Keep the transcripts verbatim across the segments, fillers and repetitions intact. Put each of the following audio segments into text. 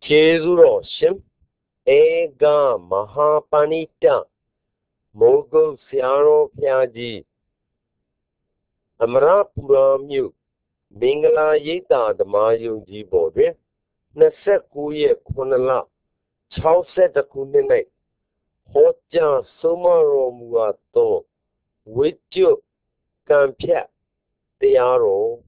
Chezuro Shim Ega Mahapanita Mogo Siaro Piaji Amara Puramu Mingala Yita the Mayu Jibode Nasekuye Kunala Chauset the Kunine Hoja Sumaro Muato Wichu Campia Tiaro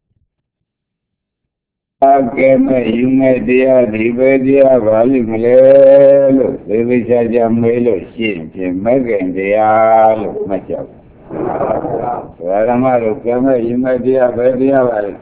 Game you may dear Rivedia Valley Melo, Rivisha Melo, Shin, Megan, the Al Machap. Ramaro Game you may dear Vedia Valley.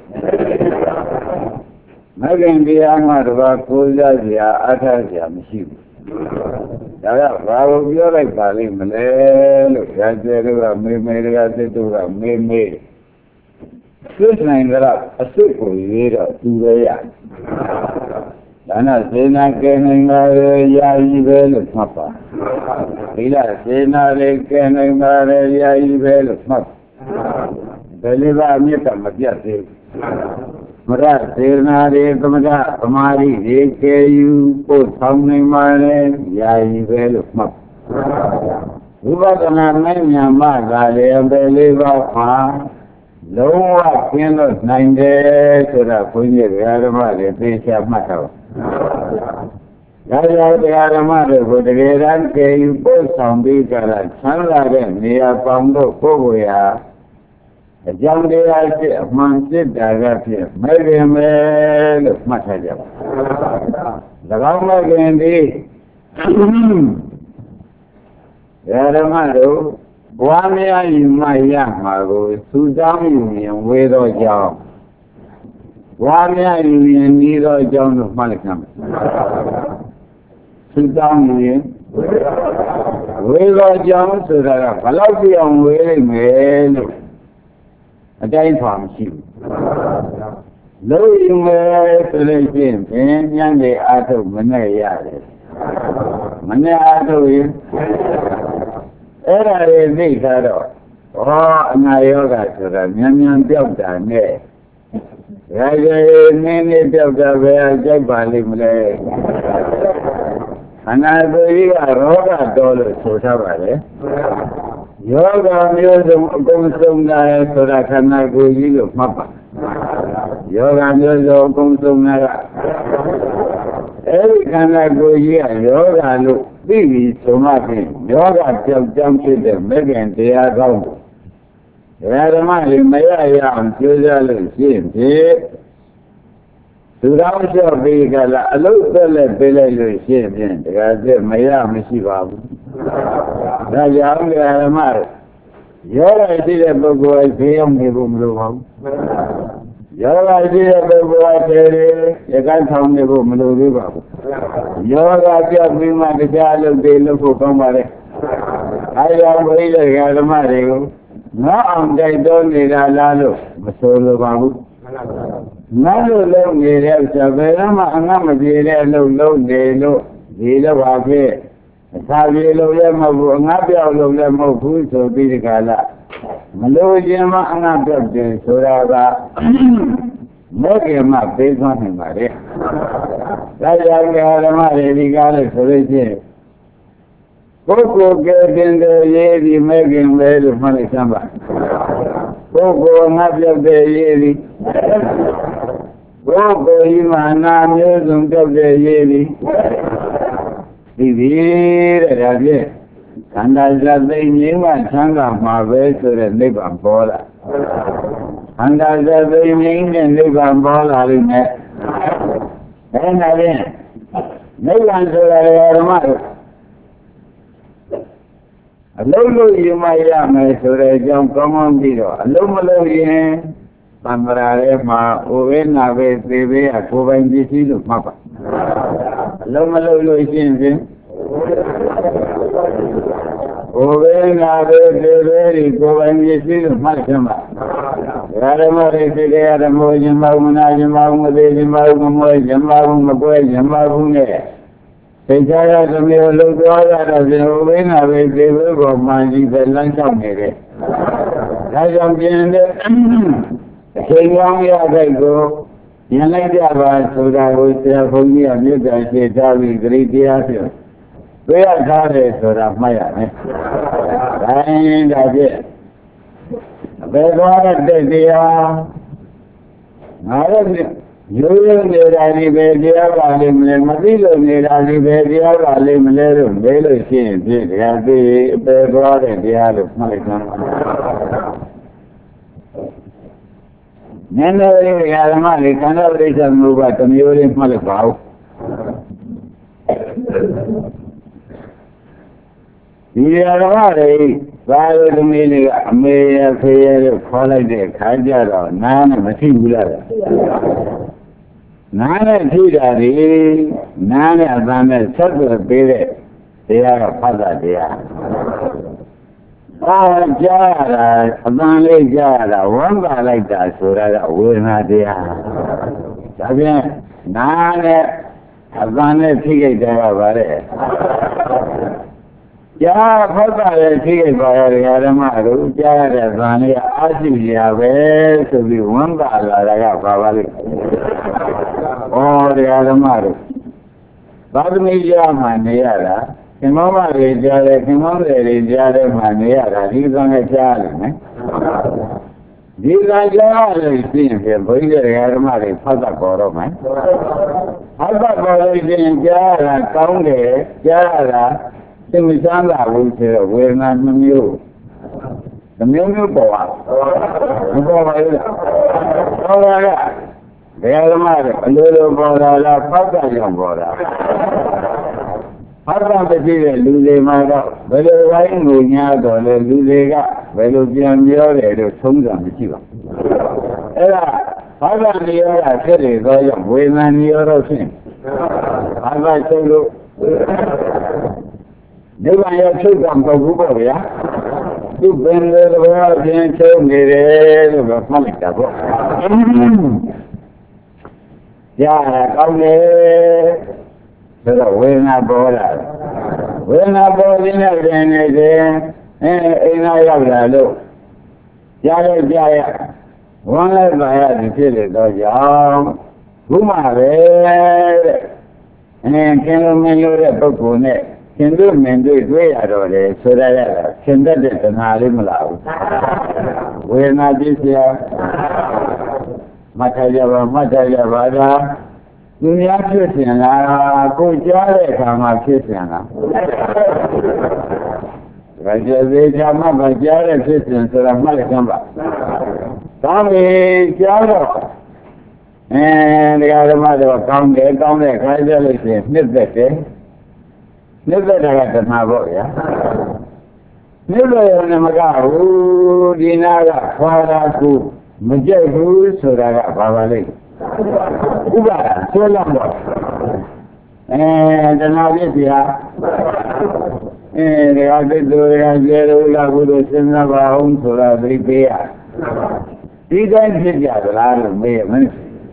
Megan the Amar Kulia, Atasia, Machine. Dara, Bravo, you're like Valley Melo, Raja, Mimera, Mimera. First name that I took for you to the yard. And I say, not getting married, Yai Bell of Papa. Ila say, not getting married, Yai Bell of Papa. Believe I met a Matias. Mara, say, not a Kamada, Amari, A K U, both founding married, Yai Bell of Papa. Who was an Armenian man, I believe of Lowa cannot nine days to the Punya Yarama, the Pesha Mato. Yaya the Yaramada for the Vedan came both on the Galan, Sanladen, near Pongo, Pogoya. A young day I say, among the Dagatia, maybe a man of Mataja. The Rama Gandhi Yaramado. Wamia in my Yamago, Sudan Union, Wedo Job. Wamia Union, neither John of Malcolm. Sudan Union, Wedo John, so that a Palafian wearing male. A day from you. Low you may relation, and young day out of Manaya. Manaya is. Era de Vicaro, oh, Nayoga, so that Yamian built that neck. Raja, many built that way, Jabalimle. And I believe I wrote a dollar to Savale. Yoga music comes from there so that I cannot go you of Papa. Yoga music comes from there. Every time I go here, Yoga look. Bibi Somakin, Yoga jumped to the Megan, they are gone. Radamali Maya and Susan Sim, to round your vehicle, a local village Sim, the Maya Messiva. Rajam Ramar. Yoga did a book was beyond the room. Yoga did a book was a gun from the room. Yoga just bring my child they look for somebody. I am very Yaramari. No, they don't need a lalo, Masolo Babu. Nalo long they have Saverama and Namadi low low they low, they love our way. Savi low them of Nabia low them of food so be the Gala. Malo Yama and Abdul Suraba. Make him up based on him, Maria. That's why I am a regardless of it. Coco get in the lady making very funny summer. Coco not of the lady. Coco, you are not using of the lady. The and I just name and tongue of my way to the lip and border. And I said, they mean and live on ball out in that. And I didn't. No one said I had a mother. A low you might have me so they jump come on below. A low malo in Pamara, Ovena, baby, a cover in the sea of Papa. A low malo is in. Ovena, baby, cover in the sea of Malcolm. Radamari today at a motion, Maguna, Maguna, Maguna, Maguna, Maguna. They tell us to me a little bit of the Ovena, they will go minding the lunch of me. That's what I'm doing there. Say, young, yeah, they go. ပြန်လိုက်ကြပါဆိုတာကိုဆရာဘုန်းကြီးကမြတ်တာရှင်းထားပြီးဂရိတရားပြောတွေ့ရထားတယ်ဆိုတာမှတ်ရမယ်။ဒါရင်ဒါဖြင့်ဘယ်သွားတဲ့တရားငါတို့ရိုးရိုးနေတာဒီပဲတရားပါလိမ့်မလဲမသိလို့နေတာဒီပဲတရားပါလိမ့်မလဲလို့မေးလို့ရှိရင်ဖြင့်တရားသိဘယ်သွားတဲ့တရားလို့မှတ်လိုက်ကြပါနည်းနည်းလေးဓမ္မလေးခန္ဓာပရိစ္ဆေသမုပ္ပါတစ်မျိုးလေးမှတ်လိုက်ပါဦးဒီဓမ္မလေးဘာလို့သမီးလေးကအမေရဖေရလို့ခေါ်လိုက်တဲ့ခါကြတော့နားနဲ့မထိဘူးလားနားနဲ့ထိတာဒီနားနဲ့အသံနဲ့ဆက်သွယ်ပေးတဲ့တရားကဖတ်တာတရားအာကြားရတာအသံလေးကြားရတာဝမ်းသာလိုက်တာဆိုတာကဝေဒနာတရားဒါပြန်နားနဲ့အသံနဲ့ထိခိုက်တာကဘာလဲကြားဖတ်တာလည်းထိခိုက်ပါရဲ့ဓမ္မတို့ကြားရတဲ့သံလေးအာရှိရပဲဆိုပြီးဝမ်းသာလာတာကဘာပါလဲဩတရားဓမ္မတို့သာသမီကြားမှနေရတာခင်မောင်မတွေကြားတယ်ခင်မောင်တွေကြားတယ်မှနေရတာဒီကံနဲ့ကြားတယ်နော်ဒီကံကြားလို့ရှိရင်ဘုရားတရားဓမ္မတွေဖတ်တတ်ပေါ်တော့မယ်ဖတ်တတ်ပေါ်လို့ရှိရင်ကြားတာကောင်းတယ်ကြားတာသင်္ချမ်းသာဘူးဆိုတော့ဝေဒနာနှမျိုးနှမျိုးမျိုးပေါ်ပါမပေါ်ပါဘူးလားပေါ်ပါကဘယ်ဓမ္မတွေအလိုလိုပေါ်လာလားဖတ်တတ်ကြောင့်ပေါ်တာဖတ်တတ်မရှိတဲ့လူတွေမှာတော့ဘယ်လိုဝိုင်းကိုညားတော့လဲလူတွေကဘယ်လိုပြန်ပြောတယ်လို့သုံးတာမရှိပါဘူးအဲ့ဒါဖတ်တတ်နေရတာဖြစ်နေတော့ကြောင့်ဝေဒနာနေရတော့ဖြစ်ဖတ်တတ်ချုပ်လို့ဒီကရချုပ်ကမဟုတ်ဘူးပေါ့ဗျာသူပင်လေတော့ပြင်ချုပ်နေတယ်လို့မှတ်လိုက်တာပေါ့ကြားရကောင်းတယ်ဆိုတော့ဝေဒနာပေါ်လာဝေဒနာပေါ်နေတဲ့ရင်နေတယ်အဲအိမ်သားရောက်လာလို့ကြားလိုက်ကြားရဝမ်းလိုက်ပါရဖြစ်လေတော့ကြောင့်ဘုမပဲတဲ့အဲခင်လို့မင်းလို့တဲ့ပုဂ္ဂိုလ်နဲ့ခင်တို့မင်းတို့တွေ့ရတော့လေဆိုရရတာခင်တတ်တဲ့တဏှာလေးမလားဘူးဝေဒနာပြည့်စရာမထရပါမထရပါလားသူများဖြစ်စဉ်လားကိုကြားတဲ့အခါမှာဖြစ်စဉ်လားဒါကြသေးချာမှမကြားတဲ့ဖြစ်စဉ်ဆိုတာမှတ်လိုက်ကြပါဒါပေကြားတော့အဲဒီဓမ္မတော့ကောင်းတယ်ကောင်းတဲ့ခါကျလို့ရှိရင်နှစ်သက်တယ်နှစ်သက်တာကတဏှာပေါ့ဗျာနှစ်သက်ရုံနဲ့မကဘူးဒီနာကခွာတာကူမကြိုက်ဘူးဆိုတာကဘာပါလိမ့်ဥပါဒဆွဲလမ်းတော့အဲတဏှာပြည့်စရာအဲဒီအတိတ်တို့ရကျေလို့လာဘူးလို့စဉ်းစားပါအောင်ဆိုတာသိပေးရဒီတိုင်းဖြစ်ကြသလားလို့မေးရမယ်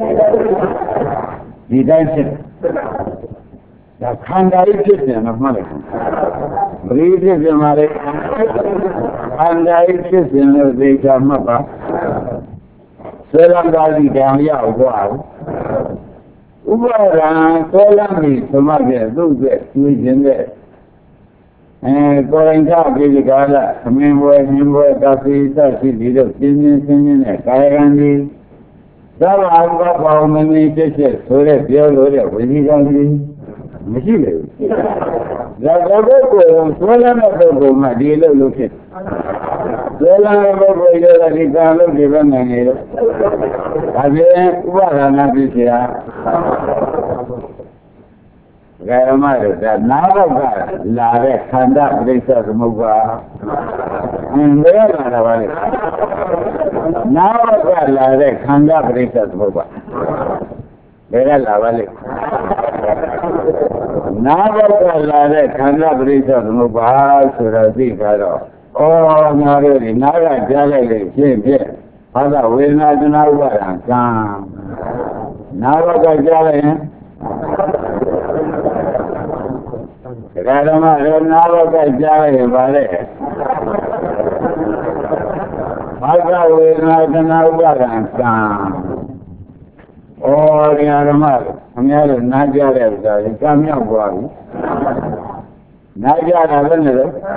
ဒီတိုင်းဖြစ်ဒါခန္ဓာကြီးဖြစ်တယ်မှတ်လိုက်ပရိဖြစ်တယ်မှာလေခန္ဓာကြီးဖြစ်တယ်လို့သိချာမှတ်ပါဆွဲလမ်းသားကြီးတောင်ရောက်သွားဥပါဒံဆွဲလမ်းပြီးသမတ်ရဲ့သူ့ရဲ့ကျွေးခြင်းတဲ့အဲကိုယ်ရင်ချပြီးဒီကာလသမင်းပွဲမြင်းပွဲကာဖီစရှိပြီးတော့ပြင်းပြင်းဆင်းဆင်းနဲ့ကာယကံကြီးသာဝအဘဘောင်းမင်းဖြစ်ဖြစ်ဆိုတဲ့ပြောလို့တဲ့ဝိသီကံကြီးမရှိလေဘူးဒါတော့ကိုယ်ကိုဆွဲလမ်းတဲ့ပုဂ္ဂိုလ်မှဒီလိုလုပ်ဖြစ်ဆွဲလမ်းတဲ့ပုဂ္ဂိုလ်တွေကဒီကံလို့ဒီဘက်နိုင်နေတော့ဒါပြင်ဥပါဒနာဖြစ်เสียဂရမတို့ဒါနာဘကလာတဲ့ခန္ဓာပရိစ္ဆေသမုပ္ပါအင်းဘယ်လာတာပါလဲနာဘကလာတဲ့ခန္ဓာပရိစ္ဆေသမုပ္ပါဘယ်ကလာပါလဲနာဘကလာတဲ့ခန္ဓာပရိစ္ဆေသမုပ္ပါဆိုတော့သိကြတော့ဩငါတို့ဒီနာကကြားလိုက်လို့ရှင်းပြဘာသာဝေဒနာတဏှာဥပါဒံကံနာဘကကြားလိုက်ရင်ဒါဓမ္မရနာဘကကြားလိုက်ရင်ဗါလဲဘာသာဝေဒနာတဏှာဥပါဒံကံဩ Oh, dia ramai. Kami ada naja ada. Kami yang buat. Naja ada ni.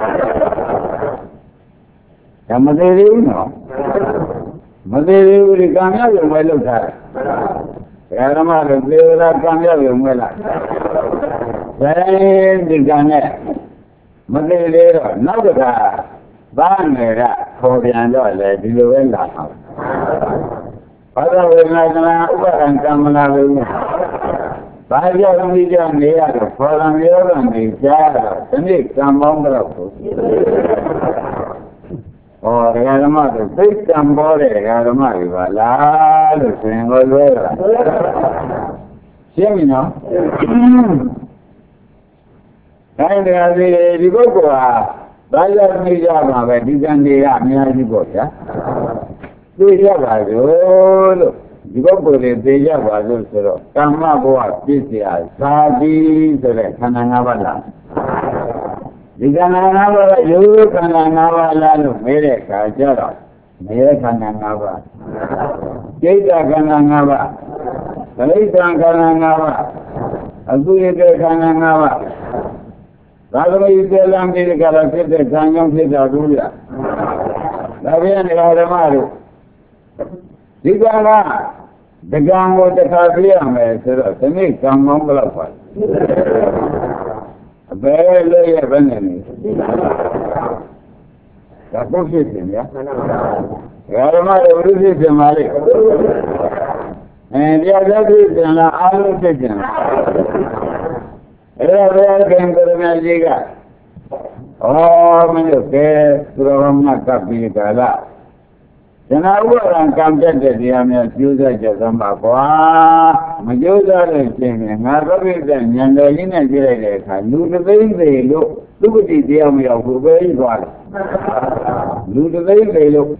Yang Madiri no. Madiri uri kami yang buat lah. Dia ramai dia kami yang buat lah. Saya di sana. Madiri no. Nak dah. Bang era. Kau yang dah le di luar lah. Pada waktu orang kamera ini, banyak orang dia ni ada, orang dia orang ni cara, ini kampung berapa? Oh, kalau macam tu kampung le, kalau macam bala, senggol bala. Siapa ni? Kan dia di di kota, banyak ni jaga, di sana dia ni ada di kota. Dia baru, jika boleh dia baru sero. Kamu buat bisnis, sadi sero. Kanan awal. Jika kanan awal, you kanan awal lalu mere kajar, mere kanan awal. Kita kanan awal, kita kanan awal. Aku itu kanan awal. Kalau itu dalam diri kalau kita jangan kita dulu. Tapi yang ada malu. Jika nak dagang atau kafiah mereka, ini kampung berapa? Bela ya benar ni. Tak boleh sih ya. Kalau mana berusaha semari. Eh dia jadi jangan alu saja. Era era yang kerana juga. Oh menyukai program nak kafiah kala. Jangan orang kampung dia ni juga jangan bawa, menjual lesnya. Ngapain dia? Yang lain ni jadi lekar. Lu lebih belu, lu budi dia ni aku beri jual. Lu lebih belu.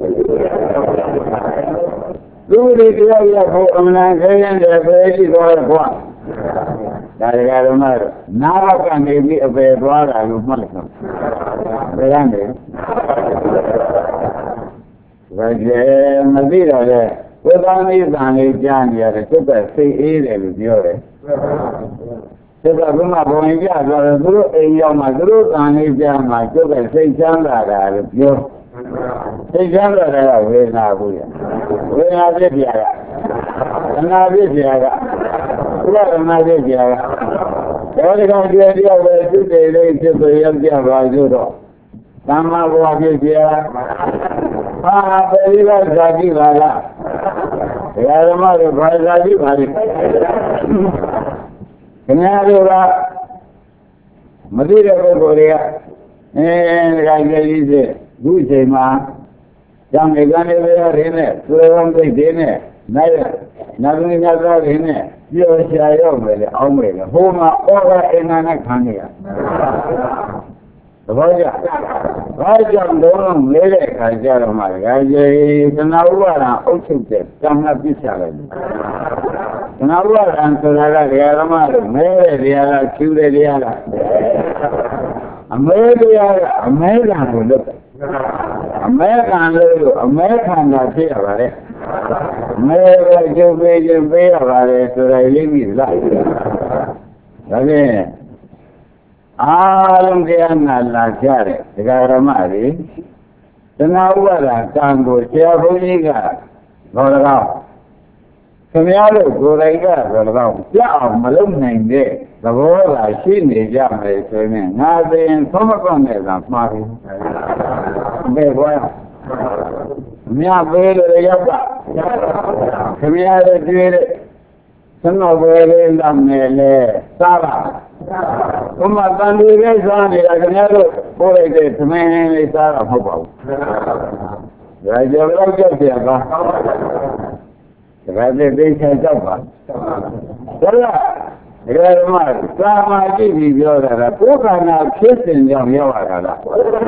Lu budi dia ni aku amlan saya dia beri jual buat. Dari kalau mana, nak kan dia beri jual aku malas. Berani. Wajah Madura le, kita ni tangi jangan ya, kita sih ini lebih. Kita rumah punya jalan dulu, iya madru tangi jangan, kita sih jangan ada lebih. Sih jangan ada wena punya, wena dia dia, nabi dia, pulau nabi dia. Kalau dia dia beritu dia itu dia dia baju tu, sama buat dia. Ah, beri lah jadi bala. Ya, ramai bala jadi bala. Kenapa orang Madura berboleh? Eh, rakyat ini bukan mah. Yang negara negara ini, orang tu ini, naya, nabi negara ini, dia siapa orang orang mereka. Homa orang enak khannya. Raja, raja dorang melek raja ramai. Raja kenapa orang ucap jangan bicara. Kenapa orang saudara dia ramai, melek dia lah, curi dia lah. Amerika dia, Amerika dulu, Amerika dulu, Amerika nanti apa le? Amerika jumpa jumpa apa le? Sudah ini lah. Tapi alam dia nak cari, sekarang mari, kenapa lah tangguh siapa ni kan? Kalau Kamialo goraiga kalau siapa malam ni deh, kalau lah sini jam itu ni, ngapain semua kau ni nak mari? Berapa? Mia beli apa? Kamialo jual, semua beli dalam ni salah. Cuma tanduri sana ni, kamialo boleh deh, semua ni salah apa? Raja raja siapa? Raja desa siapa? Salah. Kalau mana, sama je video ada. Bukan nak kesen yang jawab ada.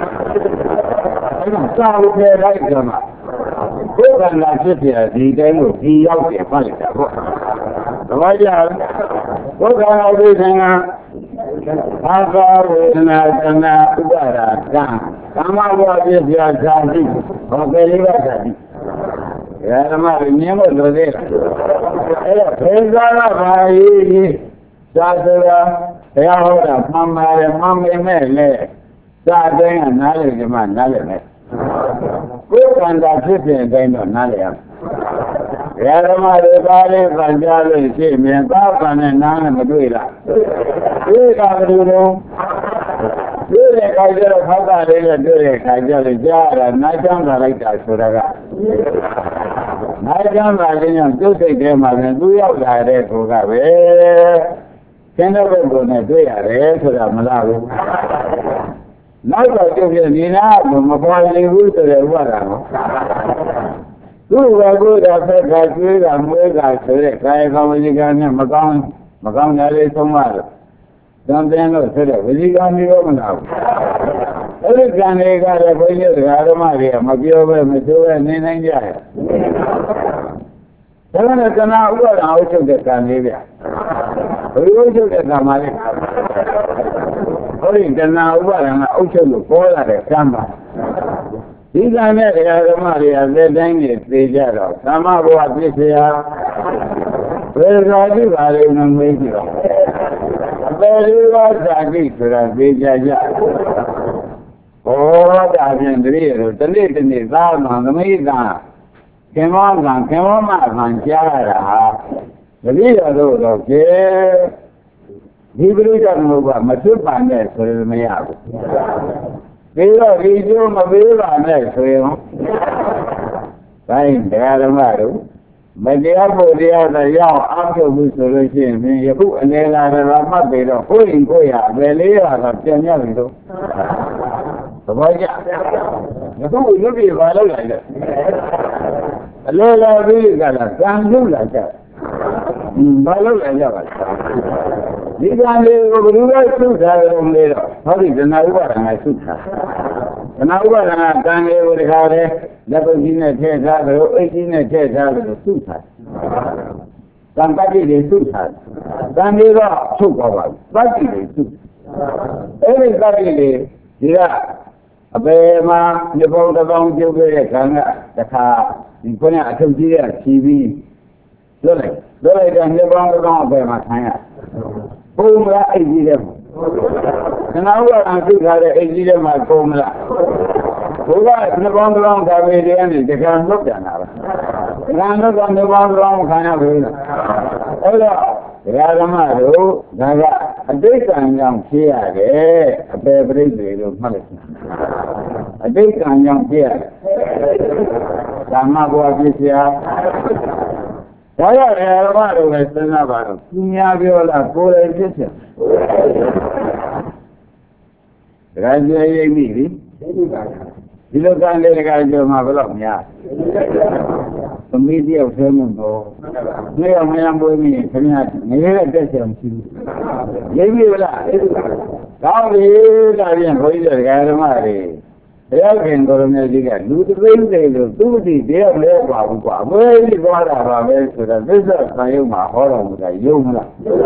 Sama je lagi sama. Bukan nak kesen di dalam di jawab dia paling tak. Wajar. Bukan ada dengan apa dengan dengan udara. Sama buat dia jadi. Okey lihat tadi. ဓမ္မတွေမြင်ဖို့လိုသေးလားအဲ့ဒါဖေးစားတာပါကြီးသာဆိုတာဘုရားဟောတာမှန်ပါတယ်မှန်ပေမဲ့လေသာတိုင်းကနားလေဒီမှာနားလေမယ်ကိုယ်ကံတာဖြစ်တဲ့အတိုင်းတော့နားလေရမယ်ဓမ္မတွေပါလေပန်ကြလို့ရှိမြင်သာပန်နဲ့နားနဲ့မတွေ့လားတွေ့တာဘယ်လိုလဲတွေ့တဲ့ခါကျတော့ခောက်တာလေးနဲ့တွေ့တဲ့ခါကျတော့ကြားရတာနားချမ်းသာလိုက်တာဆိုတာကနားချမ်းသာခြင်းကြောင့်ကျုပ်စိတ်ထဲမှာလည်းသူရောက်လာတဲ့ကိုကပဲကျန်တဲ့ဘက်ကိုနဲ့တွေ့ရတယ်ဆိုတာမလားဘူးနောက်တော့ကျုပ်ပြနေနာမပေါ်နိုင်ဘူးဆိုတဲ့ဥပါဒနော်သူ့ဘက်ကကဖက်ကကျွေးတာမွေးတာဆိုတဲ့ကာယကဝစီကံနဲ့မကောင်းမကောင်းတာလေးသုံးပါလို့တန်ပြန်လို့ဆိုတဲ့ဝစီကံမျိုးမလားဘူးအဲ့ဒီကံတွေကလည်းဘုန်းကြီးတရားဓမ္မတွေကမပြောပဲမဆိုပဲနေနိုင်ကြရဲ့ဒါနဲ့ကနာဥပါဒအုပ်ချုပ်တဲ့ကံလေးဗျဘယ်လိုချုပ်တဲ့ကံပါလဲဟောဒီကနာဥပါဒကအုပ်ချုပ်လို့ပေါ်လာတဲ့ကံပါဒီကံနဲ့တရားဓမ္မတွေကလက်တိုင်းနဲ့သိကြတော့သမ္မာဘဝပြည့်စရာဘယ်လိုကြည့်ပါလိမ့်မမေးကြည့်ပါအပေလေးပါးသာကိဆိုတာသိကြကြဘောဒါဖြင့်တတိယတို့တနေ့တနေ့သာမှသမိသာခင်မောကံခင်မောမကံကြားရတာဟာတတိယတို့တော့ကျဲဒီပရိသတ်မှုကမဖြစ်ပါနဲ့ဆိုရင်မရဘူးပြီးတော့ဒီကျိုးမပေးပါနဲ့ဆိုရင်တိုင်းတရားဓမ္မတို့မတရားဖို့တရားသာရောက်အားထုတ်မှုဆိုလို့ရှိရင်ယခုအနေလာရမှတ်ပြီးတော့ကိုယ်ရင်ကိုယ်ရအပေလေးရတာပြန်ရပြီတော့သဘောကျယခုရုပ်ပြပါလို့လိုက်တယ်အလေလာပြီးကလာကံလို့လာကြဘာလို့လာကြပါလဲဒီကံလေးကိုဘယ်လိုလဲသုထားရုံလေးတော့ဟောဒီဒနာဥပါဒနာသုထားဒနာဥပါဒနာကံလေးကိုတခါလဲလက်ပုတ်ကြီးနဲ့ထည့်ထားတယ်အိတ်ကြီးနဲ့ထည့်ထားတယ်သုထားကံပတ်တိတွေသုထားကံလေးတော့ထုတ်သွားပါဘူးပတ်တိတွေသုအဲ့ဒီပတ်တိတွေဒီကအပေမှာမြေပုံတစ်ပေါင်းကျုပ်ခဲ့တဲ့ကံကတခါဒီခေါင်းအထုပ်ကြီးကဖြီးပြီးလွတ်လိုက်လွတ်လိုက်တဲ့မြေပုံတစ်ပေါင်းအပေမှာခံရပုံမလားအိတ်ကြီးတဲ့မှာခဏဥပဒေသိထားတဲ့အိတ်ကြီးတဲ့မှာပုံမလားဘုရားနှစ်ပေါင်းတစ်ပေါင်းခါပေတဲ့ကနေတကံလွတ်ကြတာပါတကံလွတ်တော့နှစ်ပေါင်းတစ်ပေါင်းခံရပြီလားအဲ့တော့ဒကာဓမ္မတို့ဒါကအတိတ်ကံကြောင့်ဖြစ်ရတယ်အပေပရိသေလို့မှတ်လိုက်အတိတ်ကံကြောင့်ဖြစ်ရတယ်ဓမ္မဘဝဖြစ်เสียဒါရတယ်ဓမ္မတို့ပဲစဉ်းစားပါတော့သူများပြောလားကိုယ်လည်းဖြစ်เสียဒကာကျေရိပ်ပြီဒီလိုကံလေးဒကာကျော်မှာဘယ်တော့များသမီးတယောက်ဆဲမှုတော့နေရမရမွေးမိခင်ဗျာငရဲတက်ချင်ရှိဘူးရိပ်ပြီလားကောင်းပြီဒါပြန်ဘုန်းကြီးတွေကဓမ္မတွေဘုရားခင်ကိုရမေကြီးကလူသိသိလို့သူ့တိတရားလဲပါဘူးကွာအမေကြီးသွားတာပါပဲဆိုတော့သစ္စာခံရုံမှာဟောတော်မူတာယုံမလား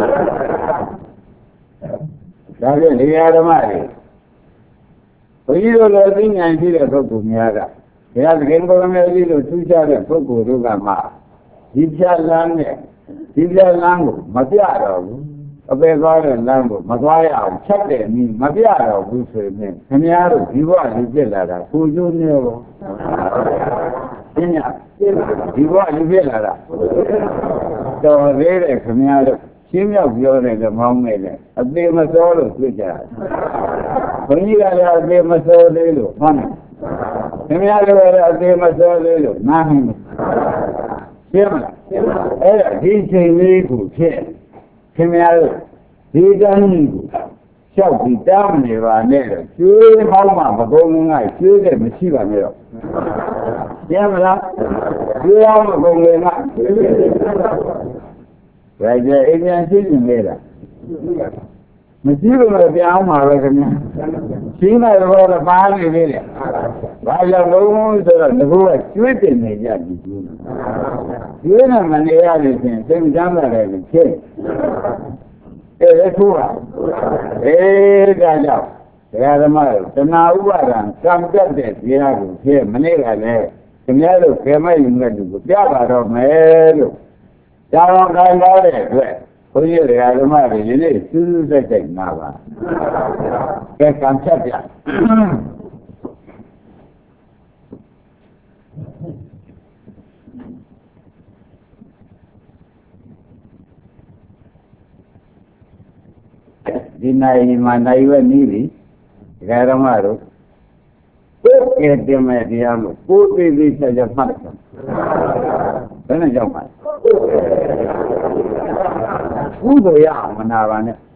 ဒါပြန်ဒီဓမ္မတွေဘုန်းကြီးတို့လည်းသိဉာဏ်ရှိတဲ့ပုဂ္ဂိုလ်များကဘုရားသခင်ကိုရမေကြီးလို့ထူးခြားတဲ့ပုဂ္ဂိုလ်တို့ကမှဒီဖြာလမ်းနဲ့ဒီဖြာလမ်းကိုမပြတော့ဘူးအပေသွားတဲ့လမ်းကိုမသွားရအောင်ချက်တဲ့အနည်းမပြတော့ဘူးဆိုရင်ခင်ဗျားတို့ဒီဘဝလူပြစ်လာတာကိုကျိုးနေရောပြညာဒီဘဝလူပြစ်လာတာတော်သေးတယ်ခင်ဗျားတို့ရှင်းမြောက်ပြောတယ်လည်းမောင်းနေတယ်အသေးမစောလို့တွေ့ကြတယ်ဘုန်းကြီးကလည်းအသေးမစောသေးလို့မှန်းတယ်ခင်ဗျားတို့လည်းအသေးမစောသေးလို့နားဟင်းတယ်ရှင်းမလားအဲ့ဒါဒီချိန်လေးကိုဖြစ်ခင်ဗျားတို့ဒီကံကြီးကိုလျှောက်ပြီးတားမနေပါနဲ့တော့ကျွေးဟောင်းမှမကုန်ငါကျွေးတဲ့မရှိပါနဲ့တော့ရှင်းမလားကျွေးဟောင်းမကုန်ငါဒါကြအိမ်ပြန်ရှိနေလေတာမရှိလို့လည်းပြန်အောင်ပါပဲခင်ဗျာရှင်းလိုက်တော့ပါနေလေလေဘာကြောင့်လုံးဆိုတော့ဒီကူကကျွေးတင်နေကြပြီကျွေးနေမနေရလို့ရှင်သိမ်းကြမ်းတယ်လို့ဖြစ်အဲဒါကူပါအဲဒါကြောင့်ဒကာဓမ္မတဏှာဥပါဒံကံပြတ်တဲ့တရားကိုဖြစ်မနေ့ကလည်းများလို့ခဲမဲ့ယူမဲ့လူကိုပြပါတော့မယ်လို့ကျောင်းခိုင်းထားတဲ့အတွက်ဘုန်းကြီးတွေကဓမ္မတွေဒီနေ့စူးစူးစိတ်စိတ်နာပါကဲကံဖြတ်ပြဒီနိုင်မှာနိုင်ဝဲနည်းပြီဒကာဓမ္မတို့ကိုယ်ကဲတင်မဲ့တရားလို့ကိုယ်သေးသေးချာချာမှတ်တယ်ဘယ်နဲ့ကြောက်ပါလဲကုသိုလ်ရအောင်မနာပါနဲ့ဒ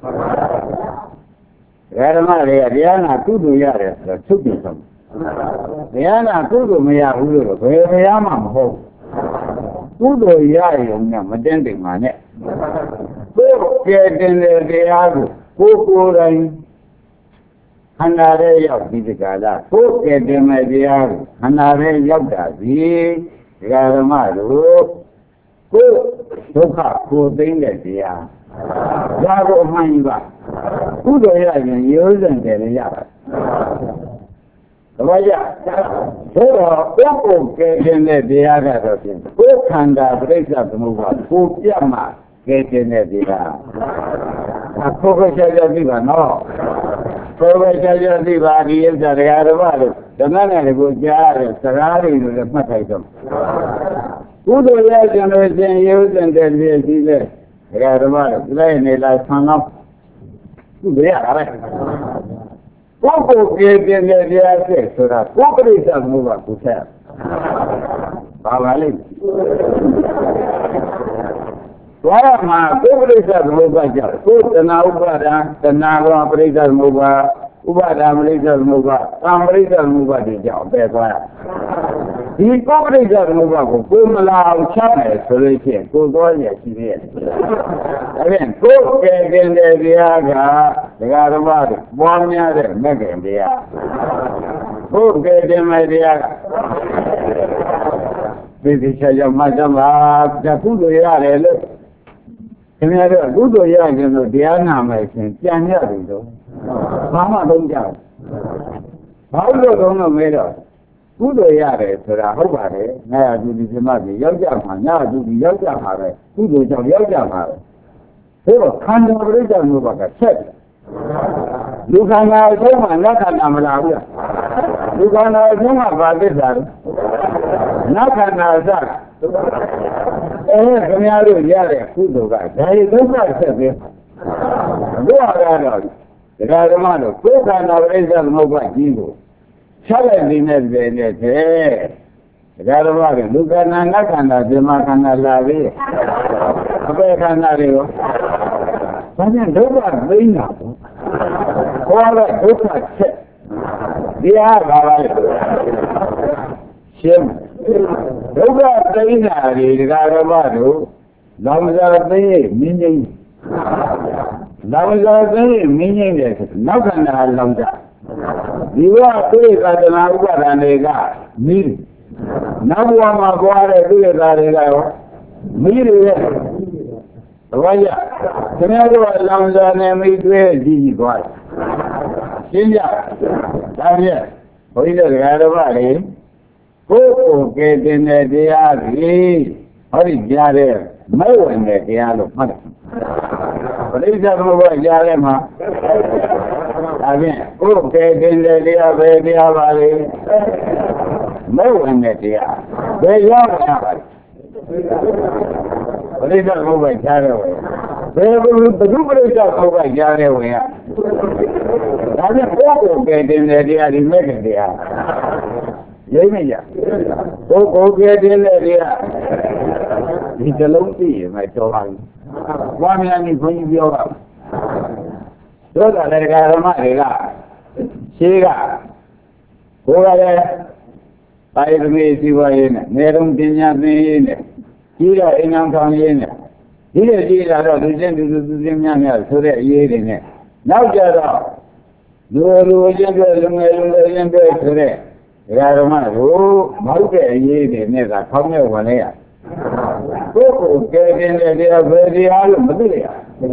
ကာဓမ္မတွေကတရားနာကုသိုလ်ရတယ်ဆိုတော့ချုပ်ပြဆုံးတရားနာကုသိုလ်မရဘူးလို့ဘယ်တရားမှမဟုတ်ကုသိုလ်ရရုံနဲ့မတင်တင်ပါနဲ့ကိုယ်ကဲတင်တဲ့တရားကိုကိုယ်ကိုယ်တိုင်ခန္ဓာရဲ့ရောက်ဒီကလာကိုယ်ကဲတင်မဲ့တရားကိုခန္ဓာရဲ့ရောက်တာစီဒကာဓမ္မတို့ကိုယ်ဒုက္ခကိုသိမ့်တဲ့တရားဒါကိုအမှန်ကြီးပါကုသိုလ်ရရင်ရိုးစံတယ်ရပါသဘောကျဆိုတော့ကိုယ်ကိုကဲတင်တဲ့တရားကတော့ဖြင့်ကိုယ်ခန္ဓာပြိဿသမုပ္ပါကိုပြတ်မှကဲတင်တဲ့တရားအခုပဲကြာကြာသိပါနော်ကိုယ်ပဲကြာကြာသိပါဒီဥစ္စာတရားဓမ္မလို့ဓမ္မနဲ့ကိုကြားရတဲ့စကားတွေလို့လည်းမှတ်ထိုက်တော့ကုသိုလ်ရကျင်လို့ရှင်ရိုးစံတဲ့ပြည့်စည်တဲ့တရားဓမ္မလို့ဒီလိုက်နေလာဆံတော့ကုသိုလ်ရတာပဲကိုယ်ကိုကြည်ပြင်းတဲ့တရားဆက်ဆိုတာကိုယ်ပြိဿသမုပ္ပါကိုဆက်ပါပါလိမ့်သွားရမှာကိုယ်ပြိဿသမုပ္ပါကြောင့်ကိုယ်တဏှာဥပါဒံတဏှာကောပြိဿသမုပ္ပါဥပါဒံပြိဿသမုပ္ပါသံပြိဿသမုပ္ပါတွေကြောင့်ပဲသွားရဒီကိုယ်ပြိဿသမုပ္ပါကိုကိုယ်မလာအောင်ချမယ်ဆိုလို့ရှိရင်ကိုယ်သွားရရှိသေးတယ်ဒါဖြင့်ကိုယ်ကဲကင်းတဲ့တရားကဒကာဓမ္မတွေပွားများတဲ့မဲ့ခင်တရားကိုယ်ကဲကင်းမဲ့တရားကဒီဒီချာချာမှတ်သမှာတကုသိုလ်ရတယ်လို့ခင်ဗျားတို့ကုသိုလ်ရရင်တော့တရားနာမယ်ရှင်ပြန်ရပြီတော့ဘာမှလုံးကြဘူးဘာလို့တော့တော့မဲတော့ကုသိုလ်ရတယ်ဆိုတာဟုတ်ပါတယ်ငါရသူဒီပြမကြီးရောက်ကြမှာငါသူဒီရောက်ကြမှာပဲကုသိုလ်ကြောင့်ရောက်ကြမှာပဲဒါတော့ခန္ဓာပရိစ္ဆေမျိုးပါကဆက်လူခန္ဓာအဆုံးမှာနတ်ခန္ဓာမလာဘူးလားလူခန္ဓာအဆုံးမှာဘာသစ္စာလဲနတ်ခန္ဓာစအဲခင်ဗျားတို့ရတဲ့ကုသိုလ်ကဒါရီဒုက္ခဆက်ပြီးတို့ရတာတော့ဒကာဓမ္မတို့ကိုယ်ခန္ဓာပရိစ္ဆေသမုပ္ပါကြီးကိုဆက်လိုက်နေတဲ့တည်းနဲ့တဲ့ဒကာဓမ္မကလူခန္ဓာနတ်ခန္ဓာဇမခန္ဓာလာပြီအပေခန္ဓာတွေကိုဘာကြောင့်ဒုက္ခသိနေတာပေါ့ခေါ်တဲ့ဒုက္ခချက်ဒီဟာဘာလဲရှင်းဒုက္ခသိနေတာဒီဒကာဓမ္မတို့လောင်စာသိမင်းကြီးလောင်စာသိမင်းကြီးတဲ့နောက်ခန္ဓာလောင်စာဒီဘဝသိက္ခာတနာဥပါဒဏ်တွေကမီးနောက်ဘဝမှာပွားတဲ့သိက္ခာတွေကရောမီးတွေရဲ့ဘာကြခင်ဗျားတို့လောင်စာနဲ့မီးတွဲကြည့်ကြည့်သွားရှင်းကြဒါဖြင့်ဘုန်းကြီးတို့ဓမ္မတွေကိုယ်ကိုကဲတင်တဲ့တရားကြီးဟောဒီကြားတဲ့မဲ့ဝင်တဲ့တရားလို့မှတ်တယ်ပရိစ္ဆေသမုပ္ပါကြားထဲမှာဒါဖြင့်ကိုယ်ကဲတင်တဲ့တရားပဲတရားပါလေမဲ့ဝင်တဲ့တရားဘယ်ရောက်ရပါလဲပရိစ္ဆေသမုပ္ပါကြားထဲဝင်ဘယ်ဘုဘုပရိစ္ဆေသမုပ္ပါကြားထဲဝင်ရဒါဖြင့်ကိုယ်ကိုကဲတင်တဲ့တရားဒီမဲ့တဲ့တရားရိမ့်မရကိုကိုကဲတင်တဲ့တရားဒီတလုံးသိရင်မတော်ပါဘူး။ဘာမှမနေခွင့်ပြောတာ။တို့ကလည်းဓမ္မတွေကရှင်းကကိုယ်ကလည်းပါရမီစီဝါရေးနဲ့နေတုံပညာသိရေးနဲ့ကြီးတော့အင်္ဂါဆောင်ရေးနဲ့ဒီလိုကြီးလာတော့သူချင်းသူသူချင်းများများဆိုတဲ့အရေးတွေနဲ့နောက်ကြတော့လူလူချင်းတွေလူငယ်လူငယ်ချင်းတွေဆိုတဲ့ဒကာဓမ္မကိုမဟုတ်တဲ့အရေးတွေနဲ့ကခေါင်းနဲ့ဝင်လိုက်ရကိုယ်ကိုကဲတင်တဲ့တရားဘယ်တရားလို့မသိရ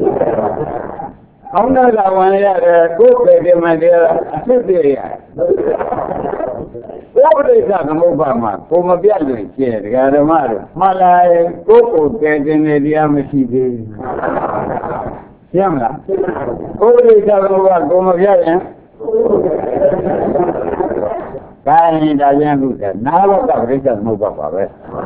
အောင်းနာကဝင်ရတယ်ကိုယ်ကဲတင်မှတရားအဖြစ်သိရကိုကိုယ်ဒိဋ္ဌသမုပ္ပါမှာကိုမပြတ်လို့ရှင်းတယ်ဓမ္မတို့မှလာရင်ကိုယ်ကိုယ်ကဲတင်နေတရားမရှိသေးဘူးရှင်းမလားကိုယ်ဒိဋ္ဌသမုပ္ပါကိုမပြတ်ရင်ကိုင်းဒါပြန်ခုတယ်နာဘကပရိစ္ဆေသမုပ္ပါပါပဲ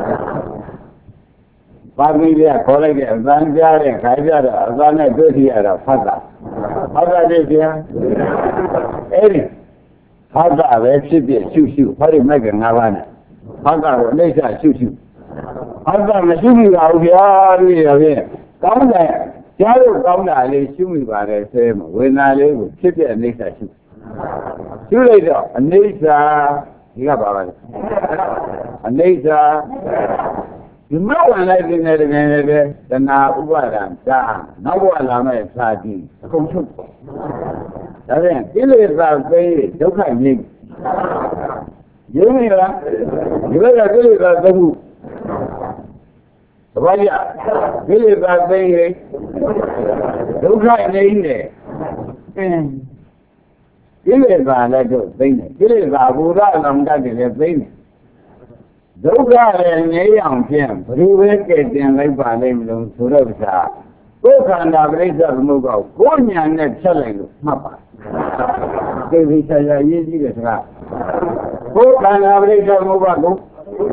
ပါဠိလေးခေါ်လိုက်တဲ့အသံကြားတဲ့ခိုင်းကြတော့အသံနဲ့တွေ့ထိရတာဖတ်တာဖတ်တာလေပြန်အဲ့ဒီဖတ်တာပဲဖြစ်ဖြစ်ရှုရှုဟောဒီမိုက်ကငါးပါးနဲ့ဖတ်တာကိုအိဋ္ဌရှုရှုဖတ်တာမရှိဘူးလားဗျာလို့ရပြန်ကောင်းတယ်ကြားလို့ကောင်းတာလေးရှုမိပါတယ်ဆဲမဝေဒနာလေးကိုဖြစ်ဖြစ်အိဋ္ဌရှုရှုလိုက်တော့အိဋ္ဌဒီကပါပါလေအိဋ္ဌဒီမောဝင်လိုက်နေတဲ့တကယ်လည်းတဏှာဥပါဒံသာနောက်ဘဝလာမဲ့စာကြည့်အကုန်ချုပ်ဒါဖြင့်ကိလေသာသိဒုက္ခမြင့်ရင်းနေလားဒီဘက်ကကိလေသာသိမှုဘာကြကိလေသာသိရင်ဒုက္ခနေနေအင်းကိလေသာလည်းတော့သိနေကိလေသာဘုရားလောင်တတ်တယ်လည်းသိနေဒုက္ခလည်းငြိမ်းအောင်ဖြင့်ဘယ်လိုပဲကဲတင်လိုက်ပါလိမ့်မလို့ဆိုတော့ဗျာကိုယ်ခန္ဓာပရိစ္ဆေသမုပ္ပါကိုယ်ညာနဲ့ဖြတ်လိုက်လို့မှတ်ပါသိသိချာချာရေးကြည့်တဲ့စကားကိုယ်ခန္ဓာပရိစ္ဆေသမုပ္ပါကို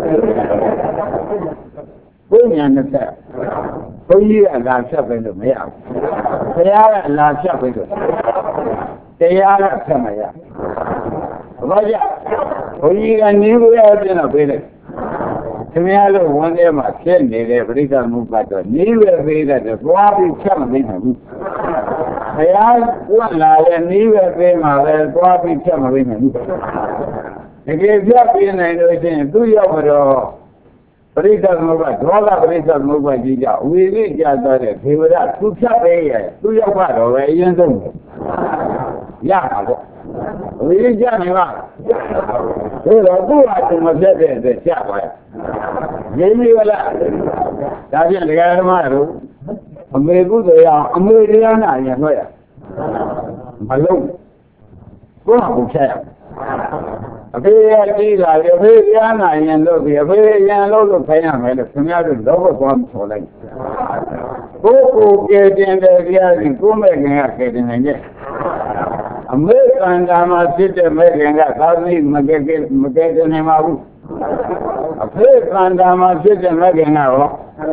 ကိုယ်ညာနဲ့ဖြတ်ဘုန်းကြီးကလာဖြတ်ပဲလို့မရဘူးဘုရားကလာဖြတ်ပဲလို့တရားကဖြတ်မရဘာကြဘုန်းကြီးကနေကိုရပြန်တော့ပြေးလိုက်ခင်ဗျားတို့ဝန်ထဲမှာဖြစ်နေတဲ့ပရိစ္ဆေသမုပ္ပါတော့နေရွယ်သေးတယ်သွားပြီးဖြတ်မသိနိုင်ဘူး။ဘုရားကလာတဲ့နေရွယ်သေးမှာပဲသွားပြီးဖြတ်မသိနိုင်ဘူး။တကယ်ဖြတ်ပြနိုင်လို့ရှိရင်သူ့ရောက်တော့ပရိစ္ဆေသမုပ္ပါဒေါသပရိစ္ဆေသမုပ္ပါကြီးကြောင့်ဝိရိကြသွားတဲ့ဒေဝရသူဖြတ်ပေးရဲ့သူ့ရောက်တော့ပဲအရင်ဆုံးရမှာပေါ့။ဝိရိကြနေပါဆိုတော့သူ့ဟာသူမပြတ်တဲ့အတွက်ရှားသွားတယ်။ရင်းပြီလား။ဒါဖြင့်ဒကာဓမ္မတို့အမေကုသိုလ်ရအောင်အမေတရားနာရင်တော့ရမလုံးကိုယ်ကဖြတ်ရအဖေရကြီးလာပြီအဖေတရားနာရင်လို့ပြီအဖေရန်လို့လို့ခိုင်းရမယ်လို့ခင်ဗျားတို့တော့သွားမဆော်လိုက်ကိုယ်ကိုကဲတင်တယ်တရားရင်ကိုယ်မဲ့ခင်ကကဲတင်နိုင်ရဲ့အမေကံဓမ္မဖြစ်တဲ့မဲ့ခင်ကသာသမီမကဲကဲမကဲတင်နိုင်ပါဘူးအဖေကံဓမ္မဖြစ်တဲ့မဲ့ခင်ကရောဒါ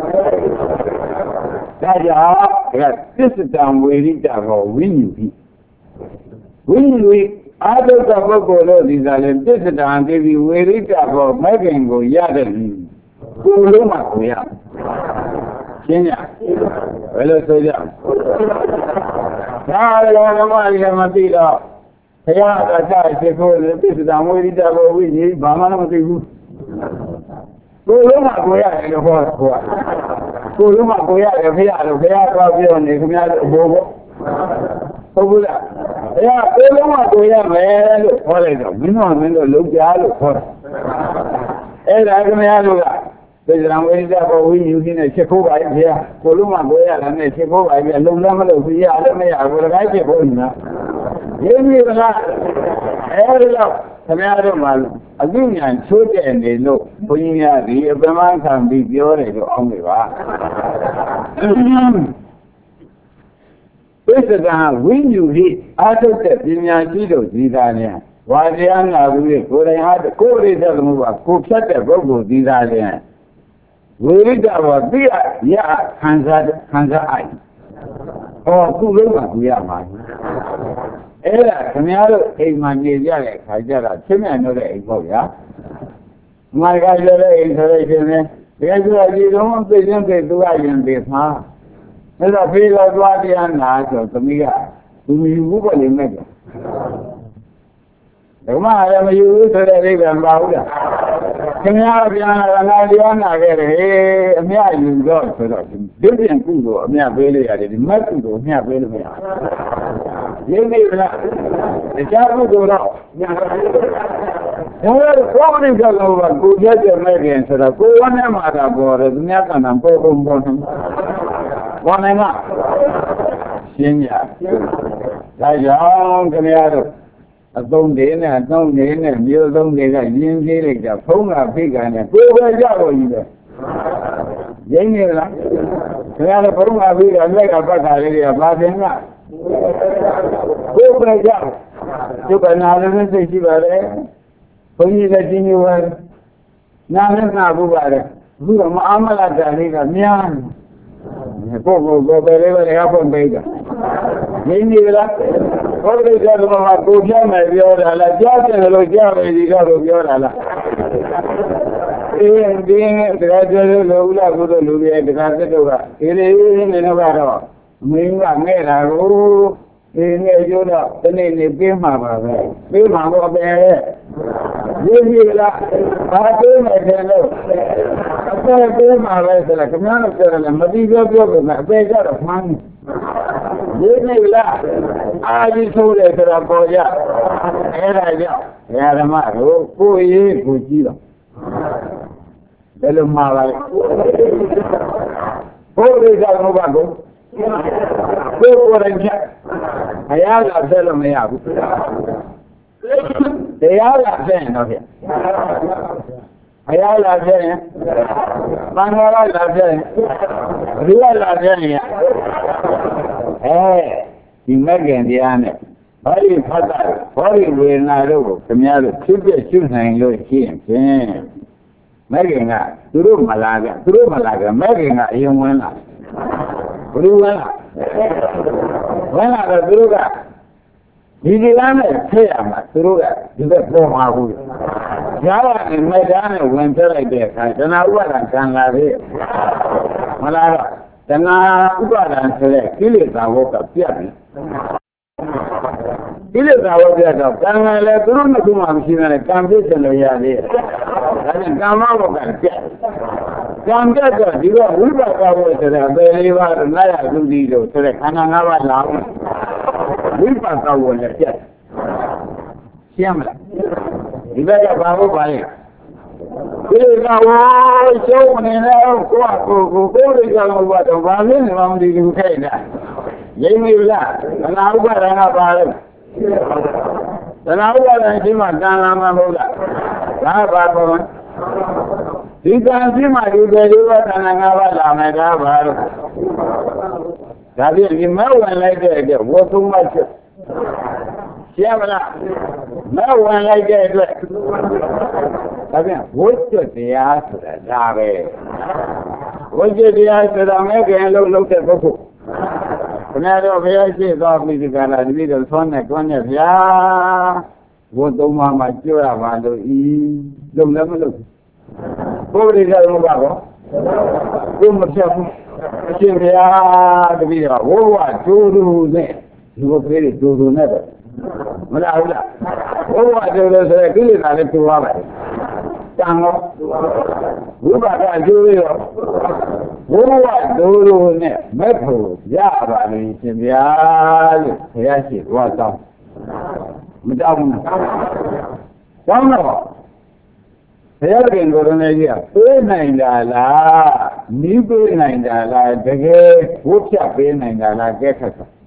ကြောင့်သစ္စာဝေရိတဟောဝိညူတိဝိညူအာဒုက္ခပုဂ္ဂိုလ်တို့ဒီကလည်းသစ္စာတေပြီးဝေရိတဟောမဲ့ခင်ကိုရတဲ့ကိုယ်လုံးမှာကိုရရှင်းရဘယ်လိုဆိုကြဒါလည်းဓမ္မကြီးမသိတော့ဘုရားကစားရှိခိုးတယ်သစ္စာဝေရိတဟောဝိညူဘာမှမသိဘူးကိုယ်လုံးမှာကိုရတယ်လို့ဟောကိုယ်ကိုယ်လုံးမှာကိုရတယ်ဖေရလို့ဖေရတော့ပြောနေခင်ဗျားတို့အဘိုးပေါ့ဟုတ်ဘူးလားဘုရားကိုယ်လုံးမှာကိုရမယ်လို့ဟောလိုက်တော့မင်းတို့မင်းတို့လုံးကြားလို့ဟောတယ်အဲ့ဒါခင်ဗျားတို့ကသစ္စာဝိရိယဘောဝိညူခြင်းနဲ့ချက်ခိုးပါရဲ့ဖေရကိုယ်လုံးမှာကိုရတယ်နဲ့ချက်ခိုးပါရဲ့လုံလည်းမလို့ဖေရလည်းမရဘူးတခါချက်ခိုးနေတာရင်းပြီလားအဲ့ဒီတော့ခင်ဗျားတို့မှအသိဉာဏ်ချိုးတဲ့နေလို့ဘုန်းကြီးများဒီအပမခံပြီးပြောတယ်လို့အောင်းနေပါသစ္စာဝိညူဟိအာထုတဲ့ပညာရှိတို့ဒီသားနဲ့ဝါတရားနာဘူးလေကိုယ်တိုင်အားကိုယ်ရိသသမုပ္ပါကိုဖြတ်တဲ့ပုဂ္ဂိုလ်ဒီသားနဲ့ဝိရိတဘောသိရရခံစားခံစားအိုက်ဟောသူ့လုံးကသူရမှာအဲ့ဒါခင်ဗျားတို့အိမ်မှာနေကြတဲ့ခါကျတော့ချင်းမြတ်လို့တဲ့အိမ်ပေါ့ဗျာ။မာကလည်းတဲ့အိမ်ဆိုလို့ရှိရင်တကယ်ဆိုဒီတော့သိချင်းသိသူကရင်သိမှာ။အဲ့တော့ဖေးတော်သွားတရားနာဆိုသမီးကသူမယူဘူးပေါ့လေမဲ့က။ဓမ္မလည်းမယူဘူးဆိုတဲ့အိဗံပါဘူးလား။ခင်ဗျားပြန်လာလာတရားနာခဲ့တယ်အမြယူတော့ဆိုတော့ဒီပြင်ကုသိုလ်အမြပေးလို့ရတယ်ဒီမတ်ကုသိုလ်အမြပေးလို့မရဘူး။ရင်းနေလားတရားကုသိုလ်တော့ညာတော့ဘောမင်းကြောက်လို့ကကိုကြက်ကြမဲ့ခင်ဆိုတော့ကိုဝမ်းနဲ့မှာတာပေါ်တယ်သူများကံတန်ပေါ်ပုံပေါ်နေဘောနိုင်မရှင်းကြဒါကြောင့်ခင်ဗျားတို့ a tông đến là tông đến là nhiều tông đến là liên thế này là không là phi cả này cô bây giờ rồi gì đấy vậy như là thế là không là phi cả này gặp phải cái gì ba tiếng là cô bây giờ chú cái nào nó sẽ chỉ bảo đấy không như là chỉ như vậy nào nó nào cũng vậy đấy vừa mà ăn là cái gì cả miên cô cô cô bây giờ là không bây giờ vậy như là có bây giờ mà cô cha mẹ biểu ra là cha mẹ rồi cha mẹ gì đó rồi biểu ra là cái cái cái cái lúc là cô tôi lúc ấy cái cái đâu cả cái này này nó vào đó mình là nghe là cô cái nghe chỗ đó cái này này biết mà mà biết mà có bé như như là ba cái này thế đâu cái cái mà vậy là cái nào nó là mà đi vô vô mà bé ra được mang ये नहीं मिला आज ही सो ले तेरा पहुंचा ऐसा क्या यार हमारे वो कोई कुछ ही चलो मारा हो गई जाओ नोबा को कोई को रंजा यार आपसे लो मैं आपको यार आपसे है ना क्या यार आपसे है मानवाला आपसे है रियल आपसे हैဒီမဲ့ခင်တရားနဲ့ဘာလို့ဖတ်တာဘာလို့ဝေဒနာတို့ကိုခင်ဗျားတို့ဖြစ်ဖြစ်ရှုနိုင်လို့ရှိရင်ဖြင့်မဲ့ခင်ကသူတို့မလာကြသူတို့မလာကြမဲ့ခင်ကအရင်ဝင်လာဘယ်လိုဝင်လာဝင်လာတော့သူတို့ကဒီဒီလားနဲ့ဖြစ်ရမှာသူတို့ကဒီဘက်ပေါ်မှာဘူးကြားရတယ်မဲ့သားနဲ့ဝင်ပြလိုက်တဲ့အခါတဏှာဥပါဒံခံလာပြီမလားတော့တဏှာဥပါဒံဆိုတဲ့ကိလေသာဝကပြတ်ပြီကိလေသာဝပြတ်တော့ကံကလည်းသူတို့နှစ်ခုမှမရှိတဲ့ကံပြည့်စင်လို့ရသေးတယ်ဒါကြောင့်ကံမဝကပြတ်ကံပြတ်တော့ဒီကဝိပါကဝဆိုတဲ့အပေလေးပါးနာရသုတိတို့ဆိုတဲ့ခန္ဓာ၅ပါးလာဝိပါကဝနဲ့ပြတ်ရှင်းမလားဒီဘက်ကဘာလို့ပါလဲဒီကဝရှုံးနေတော့ကိုယ့်ကိုယ်ကိုကိုယ်ရိကံဘဝတော့ဘာလို့နေမှမသိဘူးခိုင်းတာရိမ့်မိလားသနာဥပါဒနာပါလဲသနာဥပါဒနာရှိမှကံလာမှာမဟုတ်လားဒါပါပေါ်မှာဒီကံရှိမှဒီပေလေးပါသနာငါးပါးလာမယ်ဒါပါတော့ဒါဖြင့်ဒီမဲ့ဝင်လိုက်တဲ့အတွက်ဝတ်သုံးမှချက်ရှင်းမလားမဲ့ဝင်လိုက်တဲ့အတွက်ဒါပြန်ဝိကျွတ်တရားဆိုတာဒါပဲဝိကျွတ်တရားဆိုတာမဲ့ခင်လုံးလုံးတဲ့ပုဂ္ဂိုလ်ခင်ဗျားတို့ဘုရားရှိသွားပြီဒီကလာတပည့်တော်ဆွမ်းနဲ့တွန်းနဲ့ဗျာဝတ်သုံးပါးမှာကြွရပါလို့ဤလုံးလည်းမလုံးဘုရားကလုံးပါကောကိုမဖြတ်ဘူးအရှင်ဗျာတပည့်တော်ဝဝဒူဒူနဲ့ဒီဘုရားတွေဒူဒူနဲ့ပဲမလားဘူးလားဘုရားဒူဒူဆိုတဲ့ကိလေသာလေးတူပါပဲတန်တော့ဝိပါဒအကျိုးရောဘုရားဒူဒူနဲ့မဲ့ဖို့ရပါလိမ့်ရှင်ဗျာလို့ဘုရားရှိသွားတောင်းမတောင်းဘူးတောင်းတော့ဘုရားခင်ကိုယ်တော်ကြီးကပေးနိုင်တာလားနီးပေးနိုင်တာလားတကယ်ဝတ်ဖြတ်ပေးနိုင်တာလားကဲခတ်တာ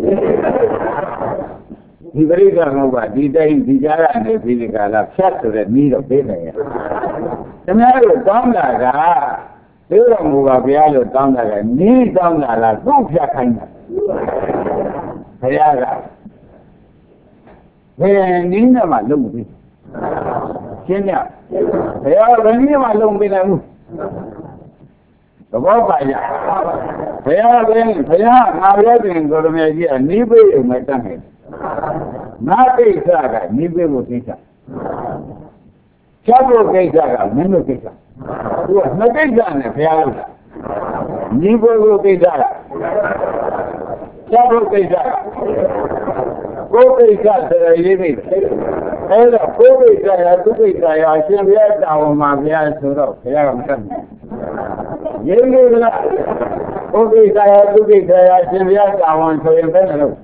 ဒီပရိက္ခမောကဒီတိုင်းဒီကြားရနေပြီးဒီကလာဖြတ်ဆိုတဲ့နီးတော့ပေးနိုင်ရတမန်တို့တောင်းတာကသေတော်မူပါဘုရားလို့တောင်းတာကနီးတောင်းတာလားသူ့ဖြတ်ခိုင်းတာဘုရားကဘယ်နည်းနဲ့မှလုပ်မပြီးရှင်းရဘုရားဘယ်နည်းမှလုပ်မပြီးနိုင်ဘူးသဘောပါရဘုရားဘယ်ဘုရားငါပြောတဲ့ကိုယ်တော်မြတ်ကြီးကနီးပေးုံနဲ့တတ်နေငါကိစ္စကနီးပေးဖို့ကိစ္စချပ်ဖို့ကိစ္စကမင်းတို့ကိစ္စသူကနှစ်ကိစ္စနဲ့ဘုရားလုပ်တာနီးပေးဖို့ကိစ္စကချပ်ဖို့ကိစ္စကိုယ်ကိစ္စဆိုရရေးမိတယ်အဲ့တော့ကိုယ်ကိစ္စရသူကိစ္စရအရှင်ဘုရားတောင်းမှာဘုရားဆိုတော့ဘုရားကမတတ်ဘူးရင်းလို့လားကိုယ်ကိစ္စရသူကိစ္စရအရှင်ဘုရားတောင်းဆိုရင်ဘယ်နဲ့လို့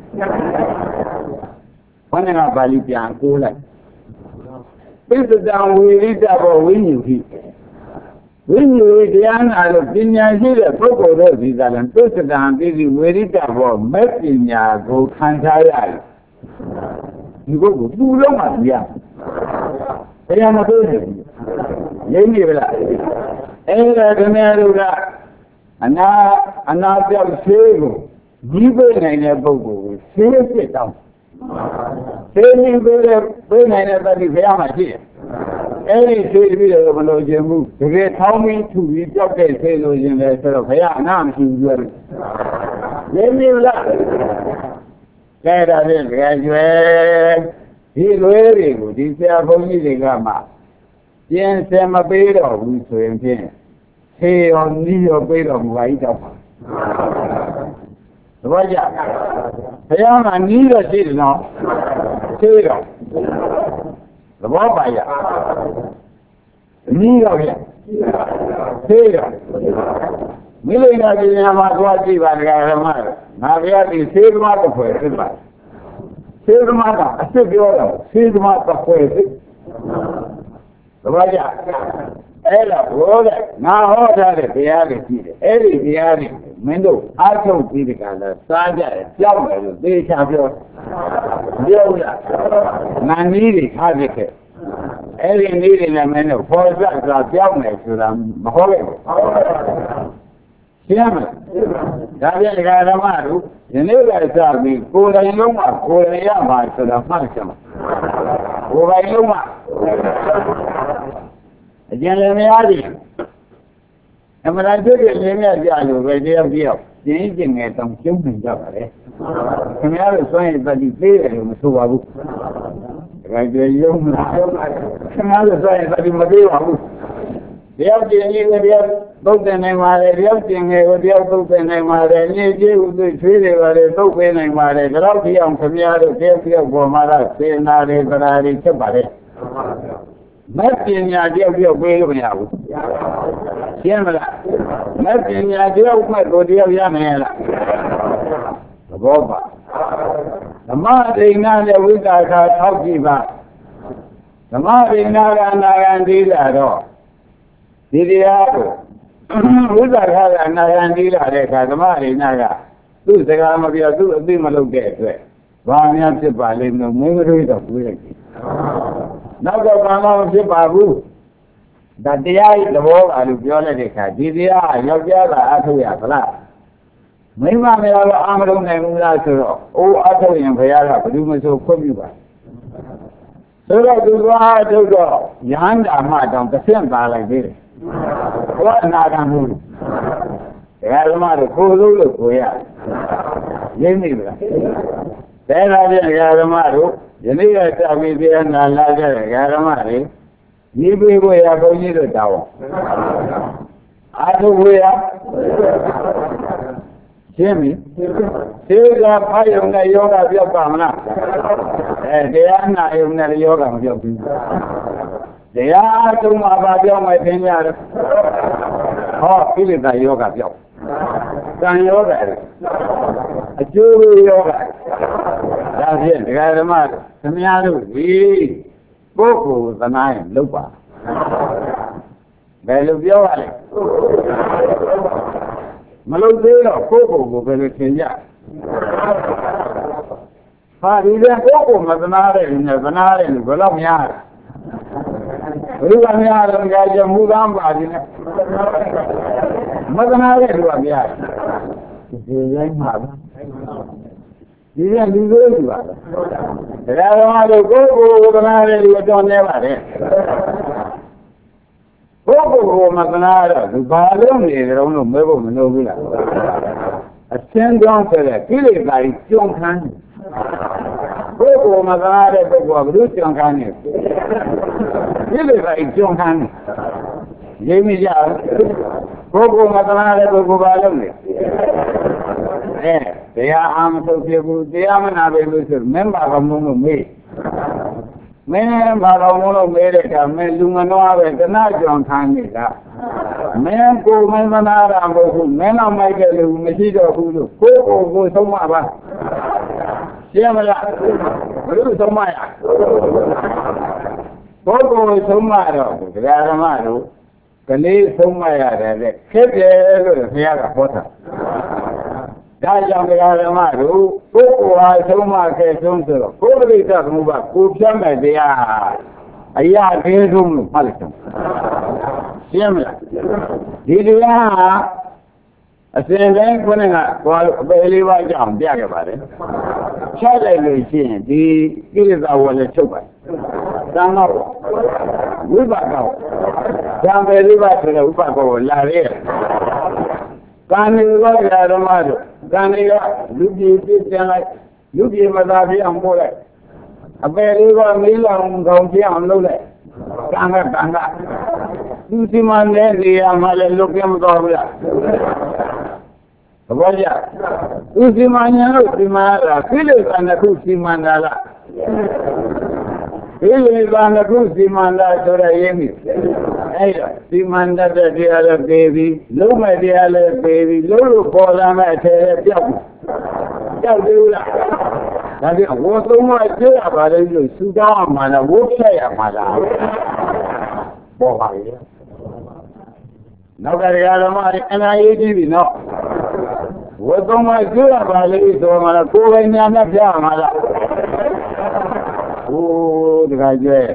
ဘယ်နဲ့ကပါဠိပြန်ကိုးလိုက်ပိဿတံဝိရိတဘောဝိညူတိဝိညူတရားနာလို့ပညာရှိတဲ့ပုဂ္ဂိုလ်တို့ဒီကလည်းပိဿတံပိစီဝိရိတဘောမဲ့ပညာကိုခံစားရတယ်ဒီကုတ်ကိုသူ့လုံးမှပြရဘယ်မှာသိနေရင်းနေဗလားအဲ့ဒါခင်ဗျားတို့ကအနာအနာပြောက်ဆေးကိုကြီးပေးနိုင်တဲ့ပုဂ္ဂိုလ်ကိုဆေးစစ်တောင်းဆေးကြီးပေးတဲ့ပေးနိုင်တဲ့တတိဘုရားမှာရှိတယ်အဲ့ဒီဆေးပြီးတော့မလို့ခြင်းဘူးတကယ်ထောင်းပြီးထူပြီးပြောက်တဲ့ဆေးလို့ရင်လည်းဆိုတော့ဘုရားအနာမရှိဘူးပြောတယ်ရင်းနေလားကဲဒါဖြင့်ကြွယ်ဒီလွဲတွေကိုဒီဆရာဘုန်းကြီးတွေကမှကျင်းစင်မပေးတော့ဘူးဆိုရင်ဖြင့်ဆေးရောနီးရောပေးတော့မူပါကြီးတော့ပါသဘောကျဘုရားကနီးတော့ရှိတယ်နော်ဆေးတော့သဘောပါရနီးတော့ပြဆေးတော့မိလိန်နာပြည်မှာသွားကြည့်ပါဒကာဓမ္မငါဘုရားဒီဆေးသမားတစ်ဖွဲ့ဖြစ်ပါဆေးသမားကအစ်စ်ပြောတော့ဆေးသမားတစ်ဖွဲ့ဖြစ်သဘောကျအဲ့ဒါဘောတဲ့ငါဟောထားတဲ့တရားတွေရှိတယ်အဲ့ဒီတရားတွေမင်းတို့အားထုတ်ပြီးဒီကလာစားကြတယ်ကြောက်တယ်လို့သေချာပြောပြောရငါနည်းတွေထားဖြစ်ခဲ့အဲ့ဒီနည်းတွေနဲ့မင်းတို့ဖော်ပြတာကြောက်မယ်ဆိုတာမဟုတ်ဘူးရှင်းမလားဒါပြန်ဒကာဓမ္မတို့ယနေ့ကစပြီးကိုယ်တိုင်လုံးမှာကိုယ်တိုင်ရမှာဆိုတာမှတ်ချင်ပါကိုယ်တိုင်လုံးမှာအကျဉ်းလည်းများသည်အမှန်တရားတွေလည်းများကြလို့ပဲတရားပြောက်ကျင်းကျင်ငယ်တောင်ကျုံးနေကြပါလေခင်ဗျားတို့စွန့်ရင်တတိသေးတယ်လို့မဆိုပါဘူးဒါကြွရုံးလားခင်ဗျားတို့စွန့်ရင်တတိမသေးပါဘူးတရားကျင်ကြီးကိုတရားသုတ်တင်နိုင်ပါတယ်တရားကျင်ငယ်ကိုတရားသုတ်တင်နိုင်ပါတယ်ညစ်ကြေးဥသိချွေးတွေပါတယ်သုတ်ပေးနိုင်ပါတယ်ဒါတော့ဒီအောင်ခင်ဗျားတို့တရားပြောက်ပေါ်မှာတော့စေနာတွေသရာတွေဖြစ်ပါတယ်မပညာကြောက်ပြောက်ပေးလို့မရဘူးရှင်းမလားမပညာကြောက်မှတ်ကိုတရားရမယ်လားသဘောပါဓမ္မဒိဏနဲ့ဝိသခာထောက်ကြည့်ပါဓမ္မဒိဏကအနာဂံဒီလာတော့ဒီတရားကိုဝိသခာကအနာဂံဒီလာတဲ့အခါဓမ္မဒိဏကသူ့စကားမပြောသူ့အသိမလုပ်တဲ့အတွက်ဘာများဖြစ်ပါလိမ့်မလို့မင်းမတွေးတော့တွေးလိုက်တယ်နောက်တော့ဘာမှမဖြစ်ပါဘူးဒါတရားရဲ့သဘောကလို့ပြောလိုက်တဲ့အခါဒီတရားယောက်ျားကအထုတ်ရသလားမိန်းမများတော့အာမလုံးနိုင်ဘူးလားဆိုတော့အိုးအထုတ်ရင်ဘုရားကဘယ်သူမှဆိုခွင့်ပြုပါဆိုတော့သူကအထုတ်တော့ယဟန္တာမှတောင်တစ်ဆင့်ပါလိုက်သေးတယ်ဘုရားအနာဂံမှုတရားဓမ္မတို့ကိုယ်လုံးလို့ကိုရရင်းနေပြီလားဒါကြတဲ့တရားဓမ္မတို့ယနေ့ကစပြီးတရားနာလာကြတဲ့ဓမ္မတွေဒီပြေကိုရဘုန်းကြီးတို့တောင်းအာထုဝေယရှင်းပြီသေကဖယုံနဲ့ယောဂပြောက်ပါမလားအဲတရားနာယုံနဲ့ယောဂမပြောက်ဘူးတရားအထုံးမှာပါပြောင်းမယ်သင်ကြတယ်ဟောကိလေသာယောဂပြောက်ကံယောဂအကျိုးယောဂဒါဖြင့်ဒကာဓမ္မသမ ्या တို့ဒီပုဂ္ဂိုလ်သနာရင်လုပ်ပါဘယ်လိုပြောရလဲမလုပ်သေးတော့ပုဂ္ဂိုလ်ကိုဘယ်လိုသင်ကြဟာဒီကပုဂ္ဂိုလ်မသနာတဲ့နဲ့သနာတဲ့လူဘယ်တော့များလဲဘယ်လိုများတော့ကြာကြမူသားပါဒီနဲ့မသနာတဲ့လူကများဒီရိုင်းမှာပါဒီကလူတွေလူပါဒါကြောင့်လို့ကိုယ်ကိုယ်သနာတဲ့လူအတော်နေပါတယ်ကိုယ်ကိုယ်ကိုမသနာတော့ဒီဘာလို့နေကြတော့လို့မဲဖို့မလို့ဘူးလားအရှင်းကြောင်းဆိုတဲ့ကိလေသာကြီးကျွံခန်းကိုယ်ကိုယ်မသနာတဲ့ပုဂ္ဂိုလ်ကဘယ်လိုကျွံခန်းနေကိလေသာကြီးကျွံခန်းနေရိပ်မိကြကိုယ်ကိုယ်မသနာတဲ့ပုဂ္ဂိုလ်ဘာလို့နေအဲတရားအာမထုတ်ဖြစ်ဘူးတရားမနာပဲလို့ဆိုမင်းဘာကောင်းလို့မေးမင်းဘာကောင်းလို့မေးတဲ့အခါမင်းလူမနှောပဲတနာကြောင်ခံနေတာမင်းကိုမင်းမနာတာမဟုတ်ဘူးမင်းတော့မိုက်တဲ့လူမရှိတော့ဘူးလို့ကိုယ်ကိုယ်ကိုဆုံးမပါရှင်းမလားဘယ်လိုဆုံးမရကိုယ်ကိုယ်ဆုံးမတော့ဒကာဓမ္မတို့ကလေးဆုံးမရတယ်လေခက်တယ်လို့ဘုရားကဟောတာဒါကြောင့်ဓမ္မတို့ကိုယ်ဟာဆုံးမခဲ့ဆုံးဆိုတော့ကိုယ်ပရိသတ်မှုကကိုဖြတ်မဲ့တရားအရာသေးဆုံးလို့မှတ်လိုက်တော့ရှင်းမလားဒီတရားဟာအစဉ်တိုင်းခုနကဘာလို့အပေလေးပါးကြောင့်ပြခဲ့ပါတယ်ဖြတ်လိုက်လို့ရှိရင်ဒီကိလေသာဝယ်လည်းချုပ်ပါတယ်သံဃာဝိပါကောသံပေလေးပါးဆိုတဲ့ဥပကောကိုလာရဲကံနေရောဓမ္မတို့ကံနေကလူပြည်ပြည့်ပြန်လိုက်လူပြည်မသာပြအောင်ပို့လိုက်အပေလေးပါးမေးလောင်ကောင်းပြအောင်လုပ်လိုက်ကံကကံကသူစီမံတဲ့နေရာမှာလည်းလွတ်ပြမတော်ဘူးလားသဘောကျသူစီမံညာလို့စီမံရတာကိလေသာနှစ်ခုစီမံတာလားကိလေသာနှစ်ခုစီမံတာဆိုရရင်အဲ့ဒါစီမံတတ်တဲ့တရားလည်းပေပြီးလုံးမဲ့တရားလည်းပေပြီးလုံးလို့ပေါ်လာမဲ့အထည်လည်းပြောက်ပြောက်သေးဘူးလားဒါပြန်ဝတ်သုံးမှကျရပါလေလို့စူတောင်းမှလားဝတ်ဖြတ်ရမှလားပေါ်ပါရဲ့နောက်ကတရားဓမ္မတွေအနာရေးကြည့်ပြီနော်ဝတ်သုံးမှကျရပါလေဆိုမှလားကိုယ်ပိုင်ညာနဲ့ပြရမှလားဟိုးတခါကျဲ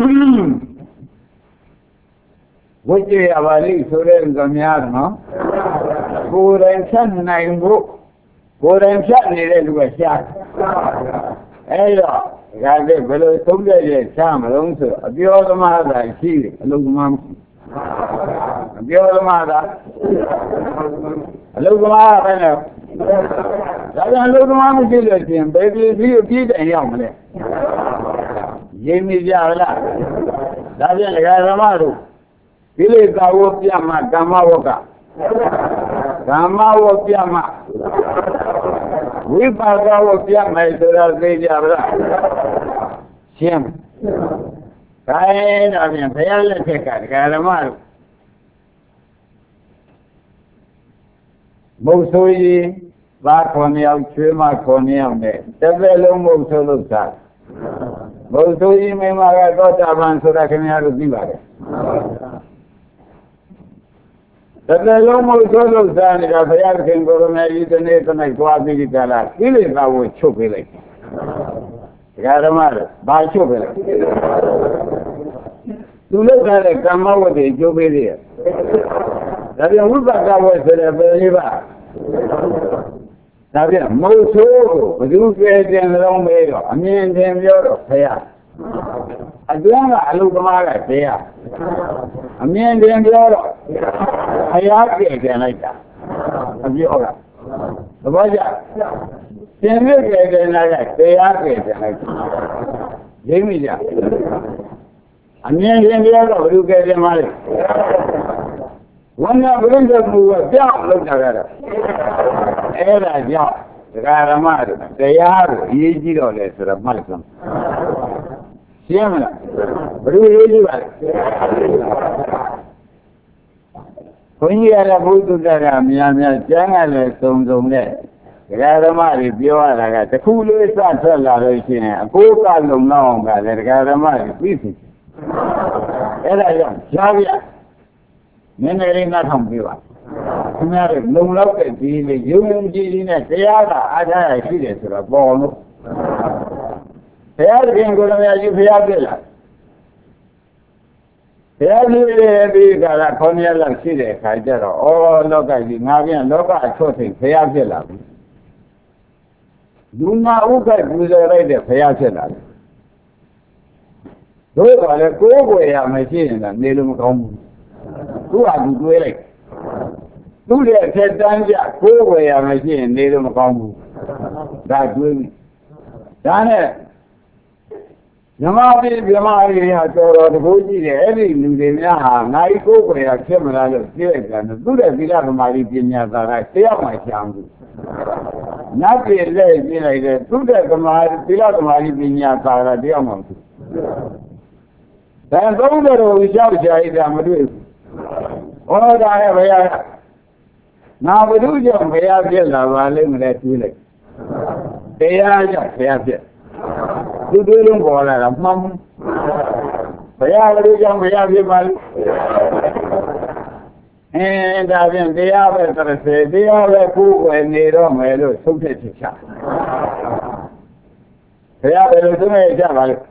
ဝိကျရပါလိဆိုတဲ့ဇများနော်ကိုယ်တိုင်ဖြတ်နိုင်ဖို့ကိုယ်တိုင်ဖြတ်နေတဲ့လူကရှားအဲ့တော့ဒါကလည်းဘယ်လိုသုံးပြရဲ့ရှားမလို့ဆိုအပြောသမားသာရှိတယ်အလုံးသမားမရှိအပြောသမားသာအလုံးသမားပဲနဲ့ဒါကြောင့်အလုံးသမားမရှိလို့ရှင်ဘယ်ပြည်ပြီးပြည်တိုင်ရောက်မလဲရင်းမိကြလားဒါပြန်ဓမ္မတို့ကိလေသာဝပြမဓမ္မဝကဓမ္မဝပြမဝိပါကဝပြမယ်ဆိုတာသိကြပါလားရှင်းခိုင်းတော့ပြန်ဘုရားလက်ထက်ကဓမ္မတို့မုတ်ဆိုးကြီးဘာခွန်ယောက်ချွေးမခွန်ယောက်နဲ့တစ်သက်လုံးမုတ်ဆိုးလို့စားမုတ်ဆိုးကြီးမိမကတော့တာပန်ဆိုတာခင်ဗျားတို့သိပါတယ်တကယ်လို့မဟုတ်ဆိုလို့စားနေတာဘုရားခင်ကိုရမေကြီးတနေ့တနေ့သွားပြီးကြလားကိလေသာကိုချုပ်ပေးလိုက်တရားဓမ္မတွေဘာချုပ်ပေးလိုက်သူလောက်ထားတဲ့ကမ္မဝတ္တိကျိုးပေးသေးရဲ့ဒါပြန်ဝိပဿနာဝတ်ဆိုတဲ့ဘယ်လေးပါဒါပြန်မဟုတ်ဆိုးကိုဘယ်သူပြည့်တင်လုံးမေးတော့အမြင်တင်ပြောတော့ဘုရားအတွင်းကအလုသမားကတရားအမြင်တင်ပြောတော့ဘုရားပြည့်တင်လိုက်တာအပြောကသဘောကျသင်မြင့်ပြည့်တင်လိုက်တရားပြည့်တင်လိုက်ရင်းမိကြအမြင်တင်ပြောတော့ဘယ်သူကတင်ပါလဲဝိညာဉ်ပြိဿမှုကပြောင်းလောက်တာကတော့အဲ့ဒါကြောင့်ဒကာရမတို့တရားကိုအရေးကြီးတော့လေဆိုတော့မှတ်စမ်းရှင်းမလားဘယ်လိုရေးကြည့်ပါလဲဘုန်းကြီးရတဲ့ဘုသူတ္တရာများများကျမ်းကလည်းစုံစုံနဲ့ဒကာဓမ္မတွေပြောရတာကတခုလေးစထွက်လာလို့ရှိရင်အကိုးကလုံလောက်အောင်ကလည်းဒကာဓမ္မတွေပြီးပြီအဲ့ဒါကြောင့်ကြားပြနည်းနည်းလေးနားထောင်ပြပါခင်ဗျားတို့လုံလောက်တဲ့ဒီလေယုံယုံကြည်ကြည်နဲ့တရားကအားထားရရှိတယ်ဆိုတော့ပေါ်လို့ဘုရားရှင်ကိုယ်တော်ကြီးဘုရားပြည့်လာဘုရားပြည့်ပြီးကြတာခေါင်းရလောက်ရှိတဲ့အခါကျတော့ဩလောကကြီးငါပြန်လောကအထွတ်ထိပ်ဘုရားပြည့်လာပြီလူနာဥက္ကဋ္ဌပူဇော်လိုက်တဲ့ဘုရားဖြစ်လာတယ်တို့ကလည်းကိုယ်ကိုယ်ရမရှိရင်လည်းနေလို့မကောင်းဘူးသူ့ဟာသူတွေးလိုက်သူ့ရဲ့ထက်တန်းကြကိုယ်ကိုယ်ရမရှိရင်နေလို့မကောင်းဘူးဒါတွေးပြီဒါနဲ့မြမပြည်မြမပြည်ဟာတော်တော်တကူကြည့်တယ်အဲ့ဒီလူတွေများဟာငါ့ကိုယ်ကိုယ်ရဖြစ်မလားလို့သိလိုက်တယ်သူ့ရဲ့သီလသမာဓိပညာသာကတရားမှရှောင်ဘူးနတ်ပြည်လက်ကြည့်လိုက်တယ်သူ့ရဲ့သမာဓိသီလသမာဓိပညာသာကတရားမှမဟုတ်ဒါသုံးတော်ကိုရှောက်ကြရတာမတွေ့ဘူးဟောတာရဲ့ဘုရားငါဘုသူကြောင့်ဘုရားပြည့်လာပါလိမ့်မလဲတွေးလိုက်တရားကြောင့်ဘုရားပြည့်သူတွေးလုံးပေါ်လာတာမှန်ဘုရားဘုသူကြောင့်ဘုရားပြည့်ပါလိမ့်အဲဒါဖြင့်တရားပဲသရစေတရားပဲကိုယ်ွယ်နေတော့မယ်လို့သုံးဖြတ်ချက်ချဘုရားဘယ်လိုသုံးဖြတ်ချက်ပါလဲ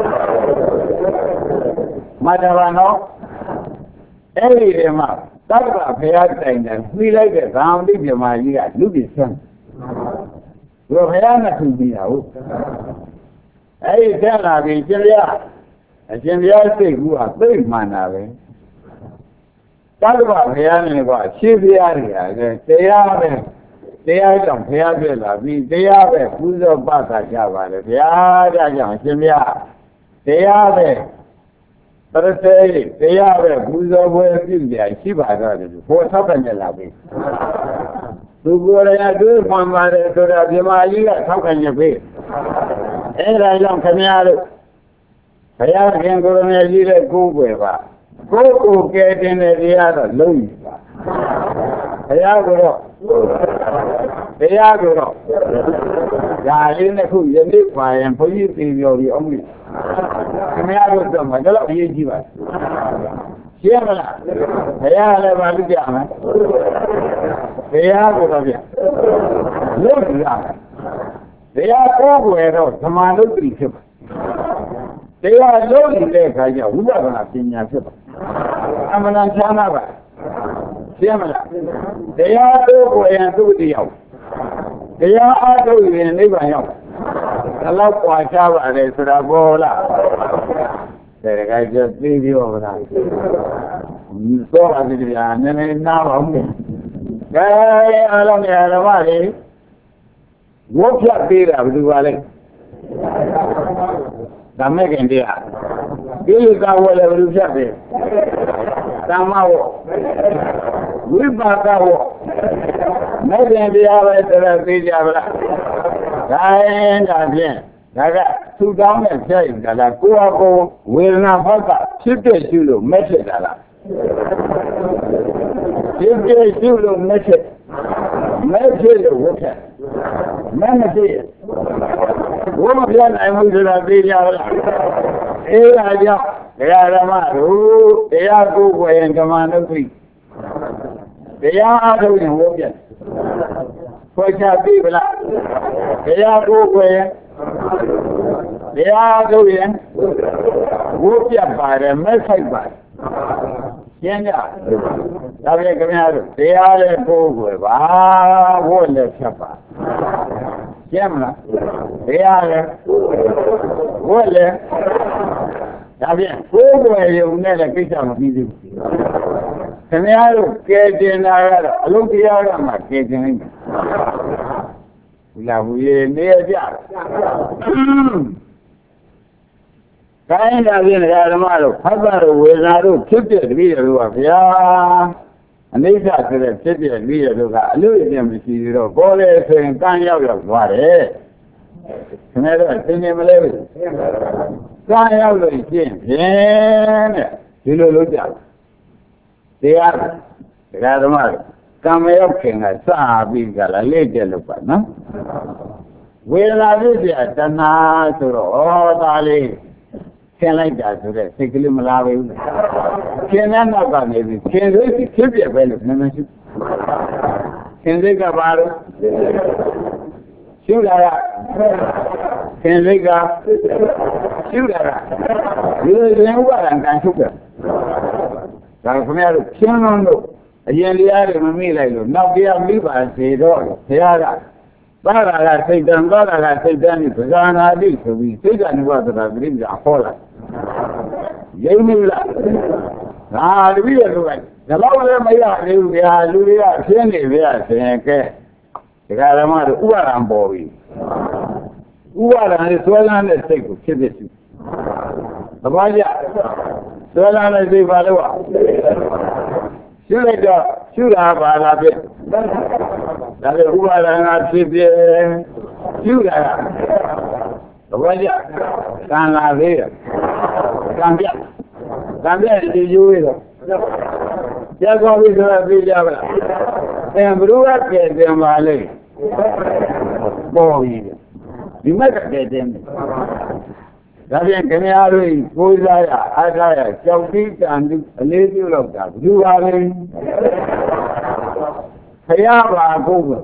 မတ္တဘာနော်အဲ့ဒီတည်းမှာသတ္တဗဘုရားတိုင်တယ်ပြီးလိုက်တဲ့ဗာမတိမြမကြီးကလူပြည့်ဆန်းဘုရားနဲ့သူပြီးတာဟုတ်အဲ့ဒီတက်လာပြီရှင်ဗျာအရှင်ဘုရားစိတ်ကူကသိမှန်တာပဲသတ္တဗဘုရားနဲ့ကရှင်းဘုရားတွေကလည်းတရားပဲတရားကြောင့်ဘုရားပြလာပြီတရားပဲပူဇော်ပတ်တာကြပါလေဗျာဒါကြောင့်ရှင်ဘုရားတရားပဲပရသေတရားပဲပူဇော်ပွဲပြုကြရှိပါတော့တယ်ဘောဆောက်တယ်လာပြီသူကိုယ်ရတွေးမှန်ပါတယ်ဆိုတာပြမကြီးကဆောက်ခံရပြီအဲ့ဒါကြောင့်ခင်ဗျားတို့ဘုရားခင်ကိုရမေကြီးတဲ့ကိုယ်ွယ်ပါကိုယ်ကိုကဲတင်တဲ့တရားတော့လုံးပြီပါဘုရားကတော့တရားကတော့ဒါလေးနဲ့ခုယနေ့ပါရင်ဘုန်းကြီးပြည်ပြောပြီးအောင်ပြီခင်ဗျားတို့တော့မတော့အရေးကြီးပါရှင်းမလားဘုရားလည်းပါလို့ကြမယ်ဘုရားကတော့ပြလုံးပြီလားတရားကိုယ်ွယ်တော့ဓမ္မလုတ်တိဖြစ်ပါတရားလုံးနေတဲ့အခါကျဝိပဿနာပညာဖြစ်ပါအမှန်ချမ်းသာပါရှင်းမလားတရားတို့ကိုရင်သုတိရောက်တရားအားထုတ်ရင်နိဗ္ဗာန်ရောက်ဒါတော့ပွာချပါတယ်ဆိုတာပေါ်လားဒါကကြသိပြောပါလားသောပါတိဗျာနည်းနည်းနားပါဦးကဲအားလုံးများဓမ္မတွေဝတ်ဖြတ်ပေးတာဘယ်သူပါလဲဓမ္မကင်တရားဒီလိုကဝယ်လည်းဘယ်လိုဖြတ်ပေးသမ္မာဝဝိပါကဝမဲ့ခင်တရားပဲတော်သိကြပါလားဒါရင်ဒါဖြင့်ဒါကသူတောင်းနဲ့ဖြတ်ရင်ဒါလားကိုယ့်အကိုဝေဒနာဘက်ကဖြစ်တဲ့ရှိလို့မဲ့ဖြစ်တာလားဖြစ်တဲ့ရှိလို့မဲ့ဖြစ်မဲ့ဖြစ်လို့ဝတ်ဖြတ်မဲ့မဖြစ်ဘုမပြနိုင်မှုဆိုတာသိကြပါလားအဲဒါကြောင့်တရားဓမ္မတို့တရားကိုယ်ကိုယ်ရင်ဓမ္မနုသိတရားအားထုတ်ရင်ဝိုးပြတ်ဖွဲ့ချပြီဗလားတရားကိုယ်ကိုယ်ရင်တရားအားထုတ်ရင်ဝိုးပြတ်ပါတယ်မဲ့ဆိုင်ပါတယ်ရှင်းကြဒါဖြင့်ခင်ဗျားတို့တရားလည်းကိုယ်ကိုယ်ပါဝိုးလည်းဖြတ်ပါရှင်းမလားတရားလည်းဝိုးလည်းဒါဖြင့်ကိုယ်ကိုယ်ရုံနဲ့လည်းကိစ္စမပြီးသေးဘူးခင်ဗျားတို့ကဲတင်တာကတော့အလုံးတရားကမှကဲတင်လိုက်မယ်ဘုရားဘုရားနေရကြကိုင်းတာဖြင့်ဓမ္မတို့ဖတ်တာတို့ဝေဒနာတို့ဖြစ်တဲ့တပည့်တို့ကဗျာအနိစ္စဆိုတဲ့ဖြစ်တဲ့တပည့်တို့ကအလို့အပြင်မရှိသေးတော့ပေါ်လေဆိုရင်ကံရောက်ရောက်သွားတယ်ခင်ဗျားတို့သင်နေမလဲဘူးကံရောက်လို့ရှင်းဖြင့်တဲ့ဒီလိုလုပ်ကြတရားတရားဓမ္မကံမရောက်ခင်ကစပြီးကြလားလေ့ကျက်လို့ပါနော်ဝေဒနာဖြစ်ပြတဏှာဆိုတော့ဩဒါလေးသင်လိုက်တာဆိုတဲ့စိတ်ကလေးမလာဘူးသင်တဲ့နောက်ကနေပြီးသင်စိတ်ဖြစ်ပြပဲလို့နည်းနည်းရှိသင်စိတ်ကဘာလို့ရှုလာရသင်စိတ်ကရှုလာရဒီလိုရင်ဥပါဒံကံရှုတယ်ဒါခင်ဗျားတို့ရှင်းလုံးလို့အရင်တရားတွေမမိလိုက်လို့နောက်တရားမိပါစေတော့ဘုရားကသာရကစိတ်တံသာရကစိတ်တံဒီပဇာနာတိဆိုပြီးစိတ်ကနိဝသတာပြိပ္ပာဟောလာရိပ်မိလားဒါတပည့်ရလို့ကဒါတော့လည်းမရသေးဘူးဗျာလူတွေကရှင်းနေဗျာဆိုရင်ကဲဒကာဓမ္မတို့ဥပါဒံပေါ်ပြီဥပါဒံနဲ့ဆွဲလန်းတဲ့စိတ်ကိုဖြစ်ဖြစ်ရှိသဘောကျဆွဲလန်းတဲ့စိတ်ပါလို့ရှုလိုက်တော့ရှုတာပါလားဖြစ်ဒါလည်းဥပါဒံကဖြစ်ဖြစ်ရှုတာသဘောကျကံလာသေးတယ်ကံပြကံပြဒီယူရတော့ကျက်သွားပြီဆိုတာသိကြပါလားအဲဘုရားကဲတင်ပါလေပေါ်ပြီဒီမဲ့ကဲတင်တယ်ဒါဖြင့်ခင်ဗျားတို့ကိုးစားရအားထားရကြောက်ပြီးတန်ပြီးအလေးပြုလောက်တာဘယ်သူပါလဲခရပါကိုယ်ကဘ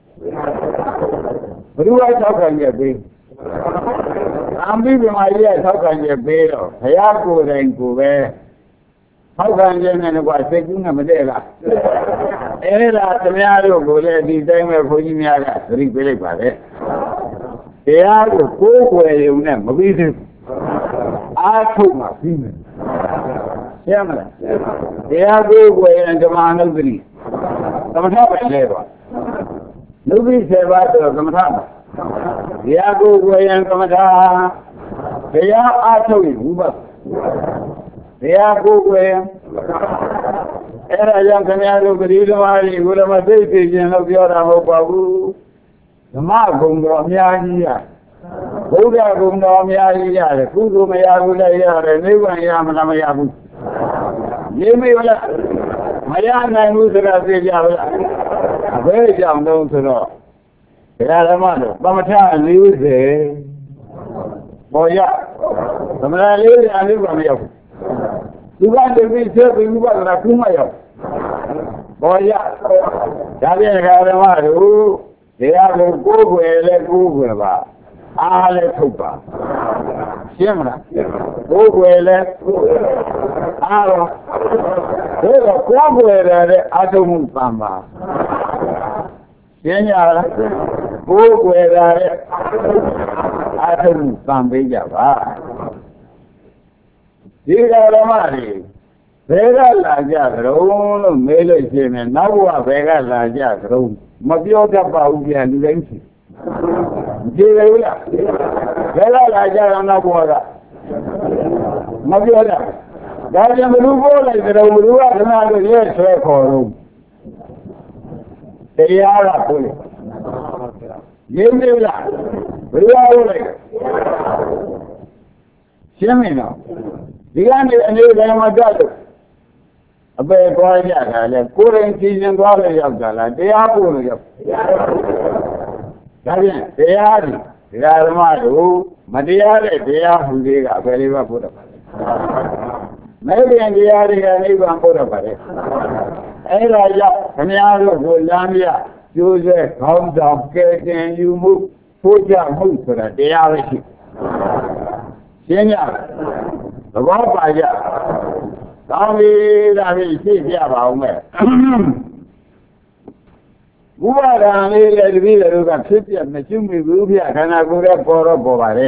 ယ်သူကထောက်ခံရပေးအမိဘမကြီးကထောက်ခံရပေးတော့ခရကိုယ်တိုင်ကိုပဲထောက်ခံရနေတော့စိတ်ကူးနဲ့မတည့်လားအဲ့ဒါခင်ဗျားတို့ကိုလည်းဒီတိုင်းပဲဘုန်းကြီးများကသတိပေးလိုက်ပါလေတရားကိုကိုယ်ွယ်ရုံနဲ့မပြီးသေးဘူးအားထုတ်မှပြီးမယ်ရှင်းမလားတရားကိုယ်ွယ်ရင်ဓမ္မနုဒ္ဓတိသမထပဲလဲပါနုဒ္ဓိစေပါတော့သမထပါတရားကိုယ်ွယ်ရင်သမထတရားအားထုတ်ရင်ဝိပဿနာတရားကိုယ်ွယ်ရင်အဲ့ဒါကြောင့်ခင်ဗျားတို့ပရိသမားကြီးကိုယ်မသိသိခြင်းလို့ပြောတာမဟုတ်ပါဘူးဓမ္မဂုဏ်တော်အများကြီးရဘုရားဂုဏ်တော်အများကြီးရတယ်ကုသိုလ်မရဘူးလည်းရတယ်နိဗ္ဗာန်ရမလားမရဘူးရေးမေးလားမရနိုင်ဘူးဆိုတာသိကြပါလားဘယ်ကြောင့်တော့ဆိုတော့ဘုရားဓမ္မတို့သမထလေးဆယ်ပေါ်ရသမထလေးဆယ်အလေးပါမရောက်ဘူးသူကတပိစေပြီးဥပဒနာကုမရောက်ပေါ်ရဒါပြန်ခါဓမ္မတို့တရားကိုကိုယ်ွယ်လဲကိုယ်ွယ်ပါအားလဲထုတ်ပါရှင်းမလားကိုယ်ွယ်လဲအားတော့ဒါတော့ကိုယ်ွယ်ရတဲ့အာထုံမှုပံပါရှင်းကြလားကိုယ်ွယ်ရတဲ့အာထုံမှုပံပေးကြပါဒီကဓမ္မတွေဘယ်ကလာကြကြုံလို့မေးလို့ရှိရင်နောက်ဘဝဘယ်ကလာကြကြုံမပြောတတ်ပါဘူးပြန်လူတိုင်းရှိမကြည့်ဘူးလားဘယ်ကလာကြတော့နောက်ဘဝကမပြောတတ်ဒါကြောင့်ဘလူပို့လိုက်ကြုံဘလူကခဏတို့ရဲဆွဲခေါ်တော့တရားကပို့လိုက်ရင်းနေလားဘလူကပို့လိုက်ရှင်းမင်းတော့ဒီကနေအနေနဲ့မတတ်လို့အပေသွားကြတာလေကိုယ်ရင်ကြည်ရင်သွားလို့ရောက်တာလားတရားပို့လို့ရောက်ဒါဖြင့်တရားတွေဒကာဓမ္မတို့မတရားတဲ့တရားဟူသေးကအပေလေးပါပို့တော့ပါလေမဲပြန်တရားတွေကနိဗ္ဗာန်ပို့တော့ပါလေအဲ့ဒါကြောင့်ခမည်းတော်ကိုလမ်းပြကျိုးစေခေါင်းဆောင်ကဲတင်ယူမှုပို့ကြမှုဆိုတာတရားပဲရှိရှင်းကြသဘောပါကြကောင်းပြီဒါဖြင့်ရှင်းပြပါဦးမယ်ဘုရားကလေးလည်းတပည့်တို့ကဖြစ်ပြမရှိမိဘူးဗျခန္ဓာကိုယ်ရဲ့ပေါ်တော့ပေါ်ပါလေ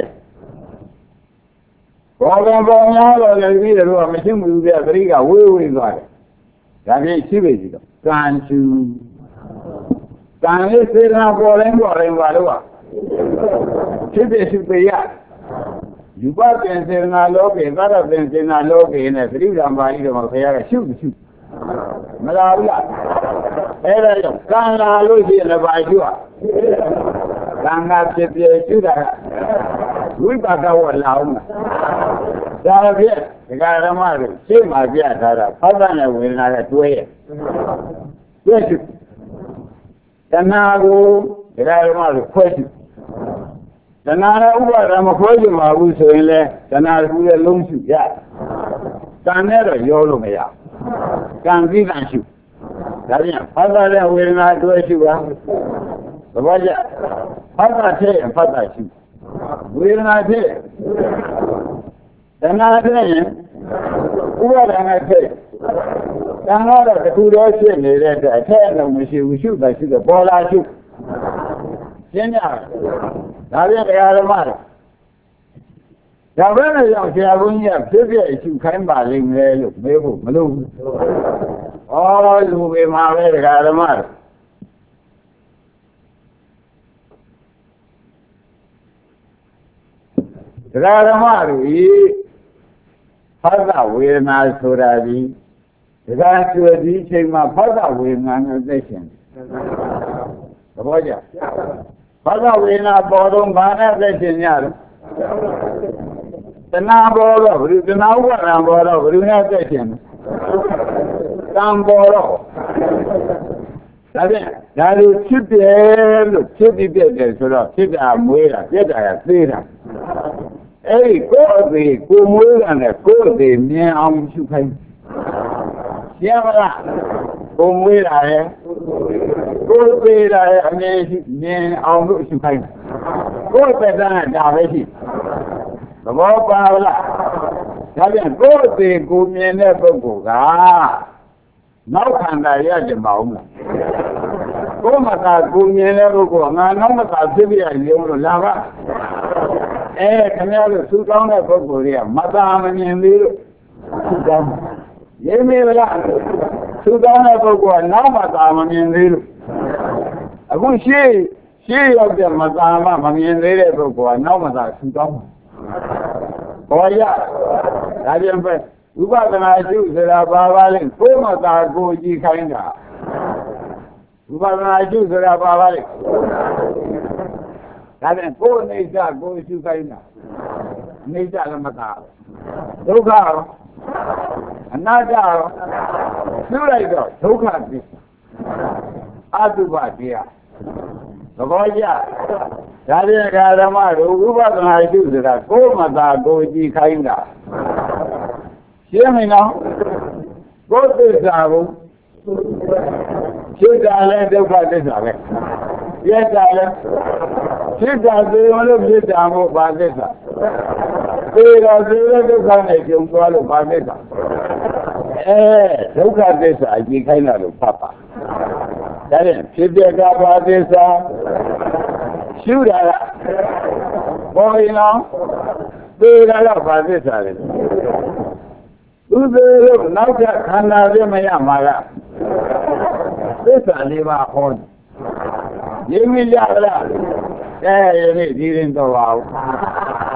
ပေါ်ပြန်ပေါ်များတော့လည်းတပည့်တို့ကမရှိမိဘူးဗျသတိကဝေးဝေးသွားတယ်ဒါဖြင့်ရှိပြီစီတော့ကံချူကံလေးစေတနာပေါ်တိုင်းပေါ်တိုင်းပါလို့ဖြစ်ဖြစ်ရှိပေရယူပပင်စေနာလောကေသရပင်စေနာလောကေနဲ့သတိဓမ္မာကြီးတော်မှာခရကရှုရှုမလားဘူးလားအဲ့ဒါကြောင့်ကံလာလို့ရှိရင်လည်းပါရှုอ่ะကံကဖြစ်ပြရှုတာဝိပါကဝလာအောင်ဒါဖြင့်ဒကာဓမ္မတို့ရှင်းမှာပြထားတာဖောက်တဲ့ဝေဒနာနဲ့တွဲရတွဲရှုတဏှာကိုဒကာဓမ္မတို့ခွဲရှုတဏှာနဲ့ဥပါဒမခွဲကြပါဘူးဆိုရင်လေတဏှာကူရဲ့လုံးရှုရကံနဲ့တော့ရောလို့မရကံပြီးကံရှုဒါပြန်ဖတ်တဲ့ဝေဒနာတွဲရှုပါသဘောကျဖတ်တာဖြစ်ရင်ဖတ်တာရှုဝေဒနာဖြစ်တဏှာဖြစ်ရင်ဥပါဒနဲ့ဖြစ်ကံကတော့တစ်ခုတည်းဖြစ်နေတဲ့အတွက်အထက်အလုံးမရှိဘူးရှုတာရှုတယ်ပေါ်လာရှုရှင်းကြဒါပြန်တရားဓမ္မတွေဒါပဲနဲ့ကြောင့်ဆရာဘုန်းကြီးကဖြစ်ဖြစ်ရှုခိုင်းပါလိမ့်မယ်လို့မေးဖို့မလိုဘူး။ဩလူပေမှာပဲတရားဓမ္မတွေတရားဓမ္မတွေဖတ်တာဝေဒနာဆိုတာဒီဒါကကျွေးဒီချိန်မှာဖတ်တာဝေဒနာနဲ့သိရှင်သဘောကျဘာသာဝေဒနာပေါ်တော့ဘာနဲ့သက်ရှင်ရတယ်တဏှာပေါ်တော့ဘယ်တဏှာဥပါဒံပေါ်တော့ဘယ်နဲ့သက်ရှင်ကံပေါ်တော့ဒါဖြင့်ဒါလိုဖြစ်တယ်လို့ဖြစ်ပြီးပြတယ်ဆိုတော့ဖြစ်တာမွေးတာပြက်တာကသေးတာ ấy có gì cô mới là này có gì nghe ông chú thấy xem là cô mới là cô mới là nghe nghe ông chú thấy cô phải ra là chào đấy gì đó bao là cái này có gì cô nghe này cô cả nó khăn này là gì bảo mà cô mà ta cô nghe này cô mà nó mà ta sẽ bị ảnh hưởng rồi làm á eh cái này là su cao này cô cô đi mà ta mà nhìn đi su cao ये में वाला सुदाना को को ना मता मनिंदे अगुन शे शेရောက်တဲ့မသာမမမြင်သေးတဲ့ပုဂ္ဂိုလ်ကနောက်မသာဆူတောင်းပေါ်ရဒါပြန်ပဲဥပဒနာရှုဆိုတာဘာပါလဲကိုယ်မသာကိုကြည့်ခိုင်းတာဥပဒနာရှုဆိုတာဘာပါလဲဒါပြန်ကိုယ်နေကြကိုယ်ရှုခိုင်းတာနေကြလည်းမသာဒုက္ခရောအနာတ္တရောပြုလိုက်တော့ဒုက္ခဖြစ်အတုပတရားသဘောကျဒါပြန်ကာဓမ္မတို့ဥပဒနာရှုဆိုတာကိုယ်မသာကိုကြည့်ခိုင်းတာရှင်းမင်းနော်ကိုယ်သစ္စာကိုဖြစ်တာလဲဒုက္ခသစ္စာပဲပြည့်တာလဲဖြစ်တာသေမလို့ဖြစ်တာမို့ဘာသစ္စာသေတော့သေတဲ့ဒုက္ခနဲ့ကြုံသွားလို့ဘာသစ္စာအဲဒုက္ခသစ္စာကြည့်ခိုင်းတာလို့ဖတ်ပါဒါဖြင့်ဖြစ်တဲ့ကဘာသစ္စာရှုတာကဘောရင်အောင်သေတာကဘာသစ္စာလဲသူသေးလို့နောက်ထပ်ခန္ဓာပြမရမှာကသစ္စာလေးပါဟောရင်းမိကြလားအဲယနေ့ဒီရင်တော့ပါဘူး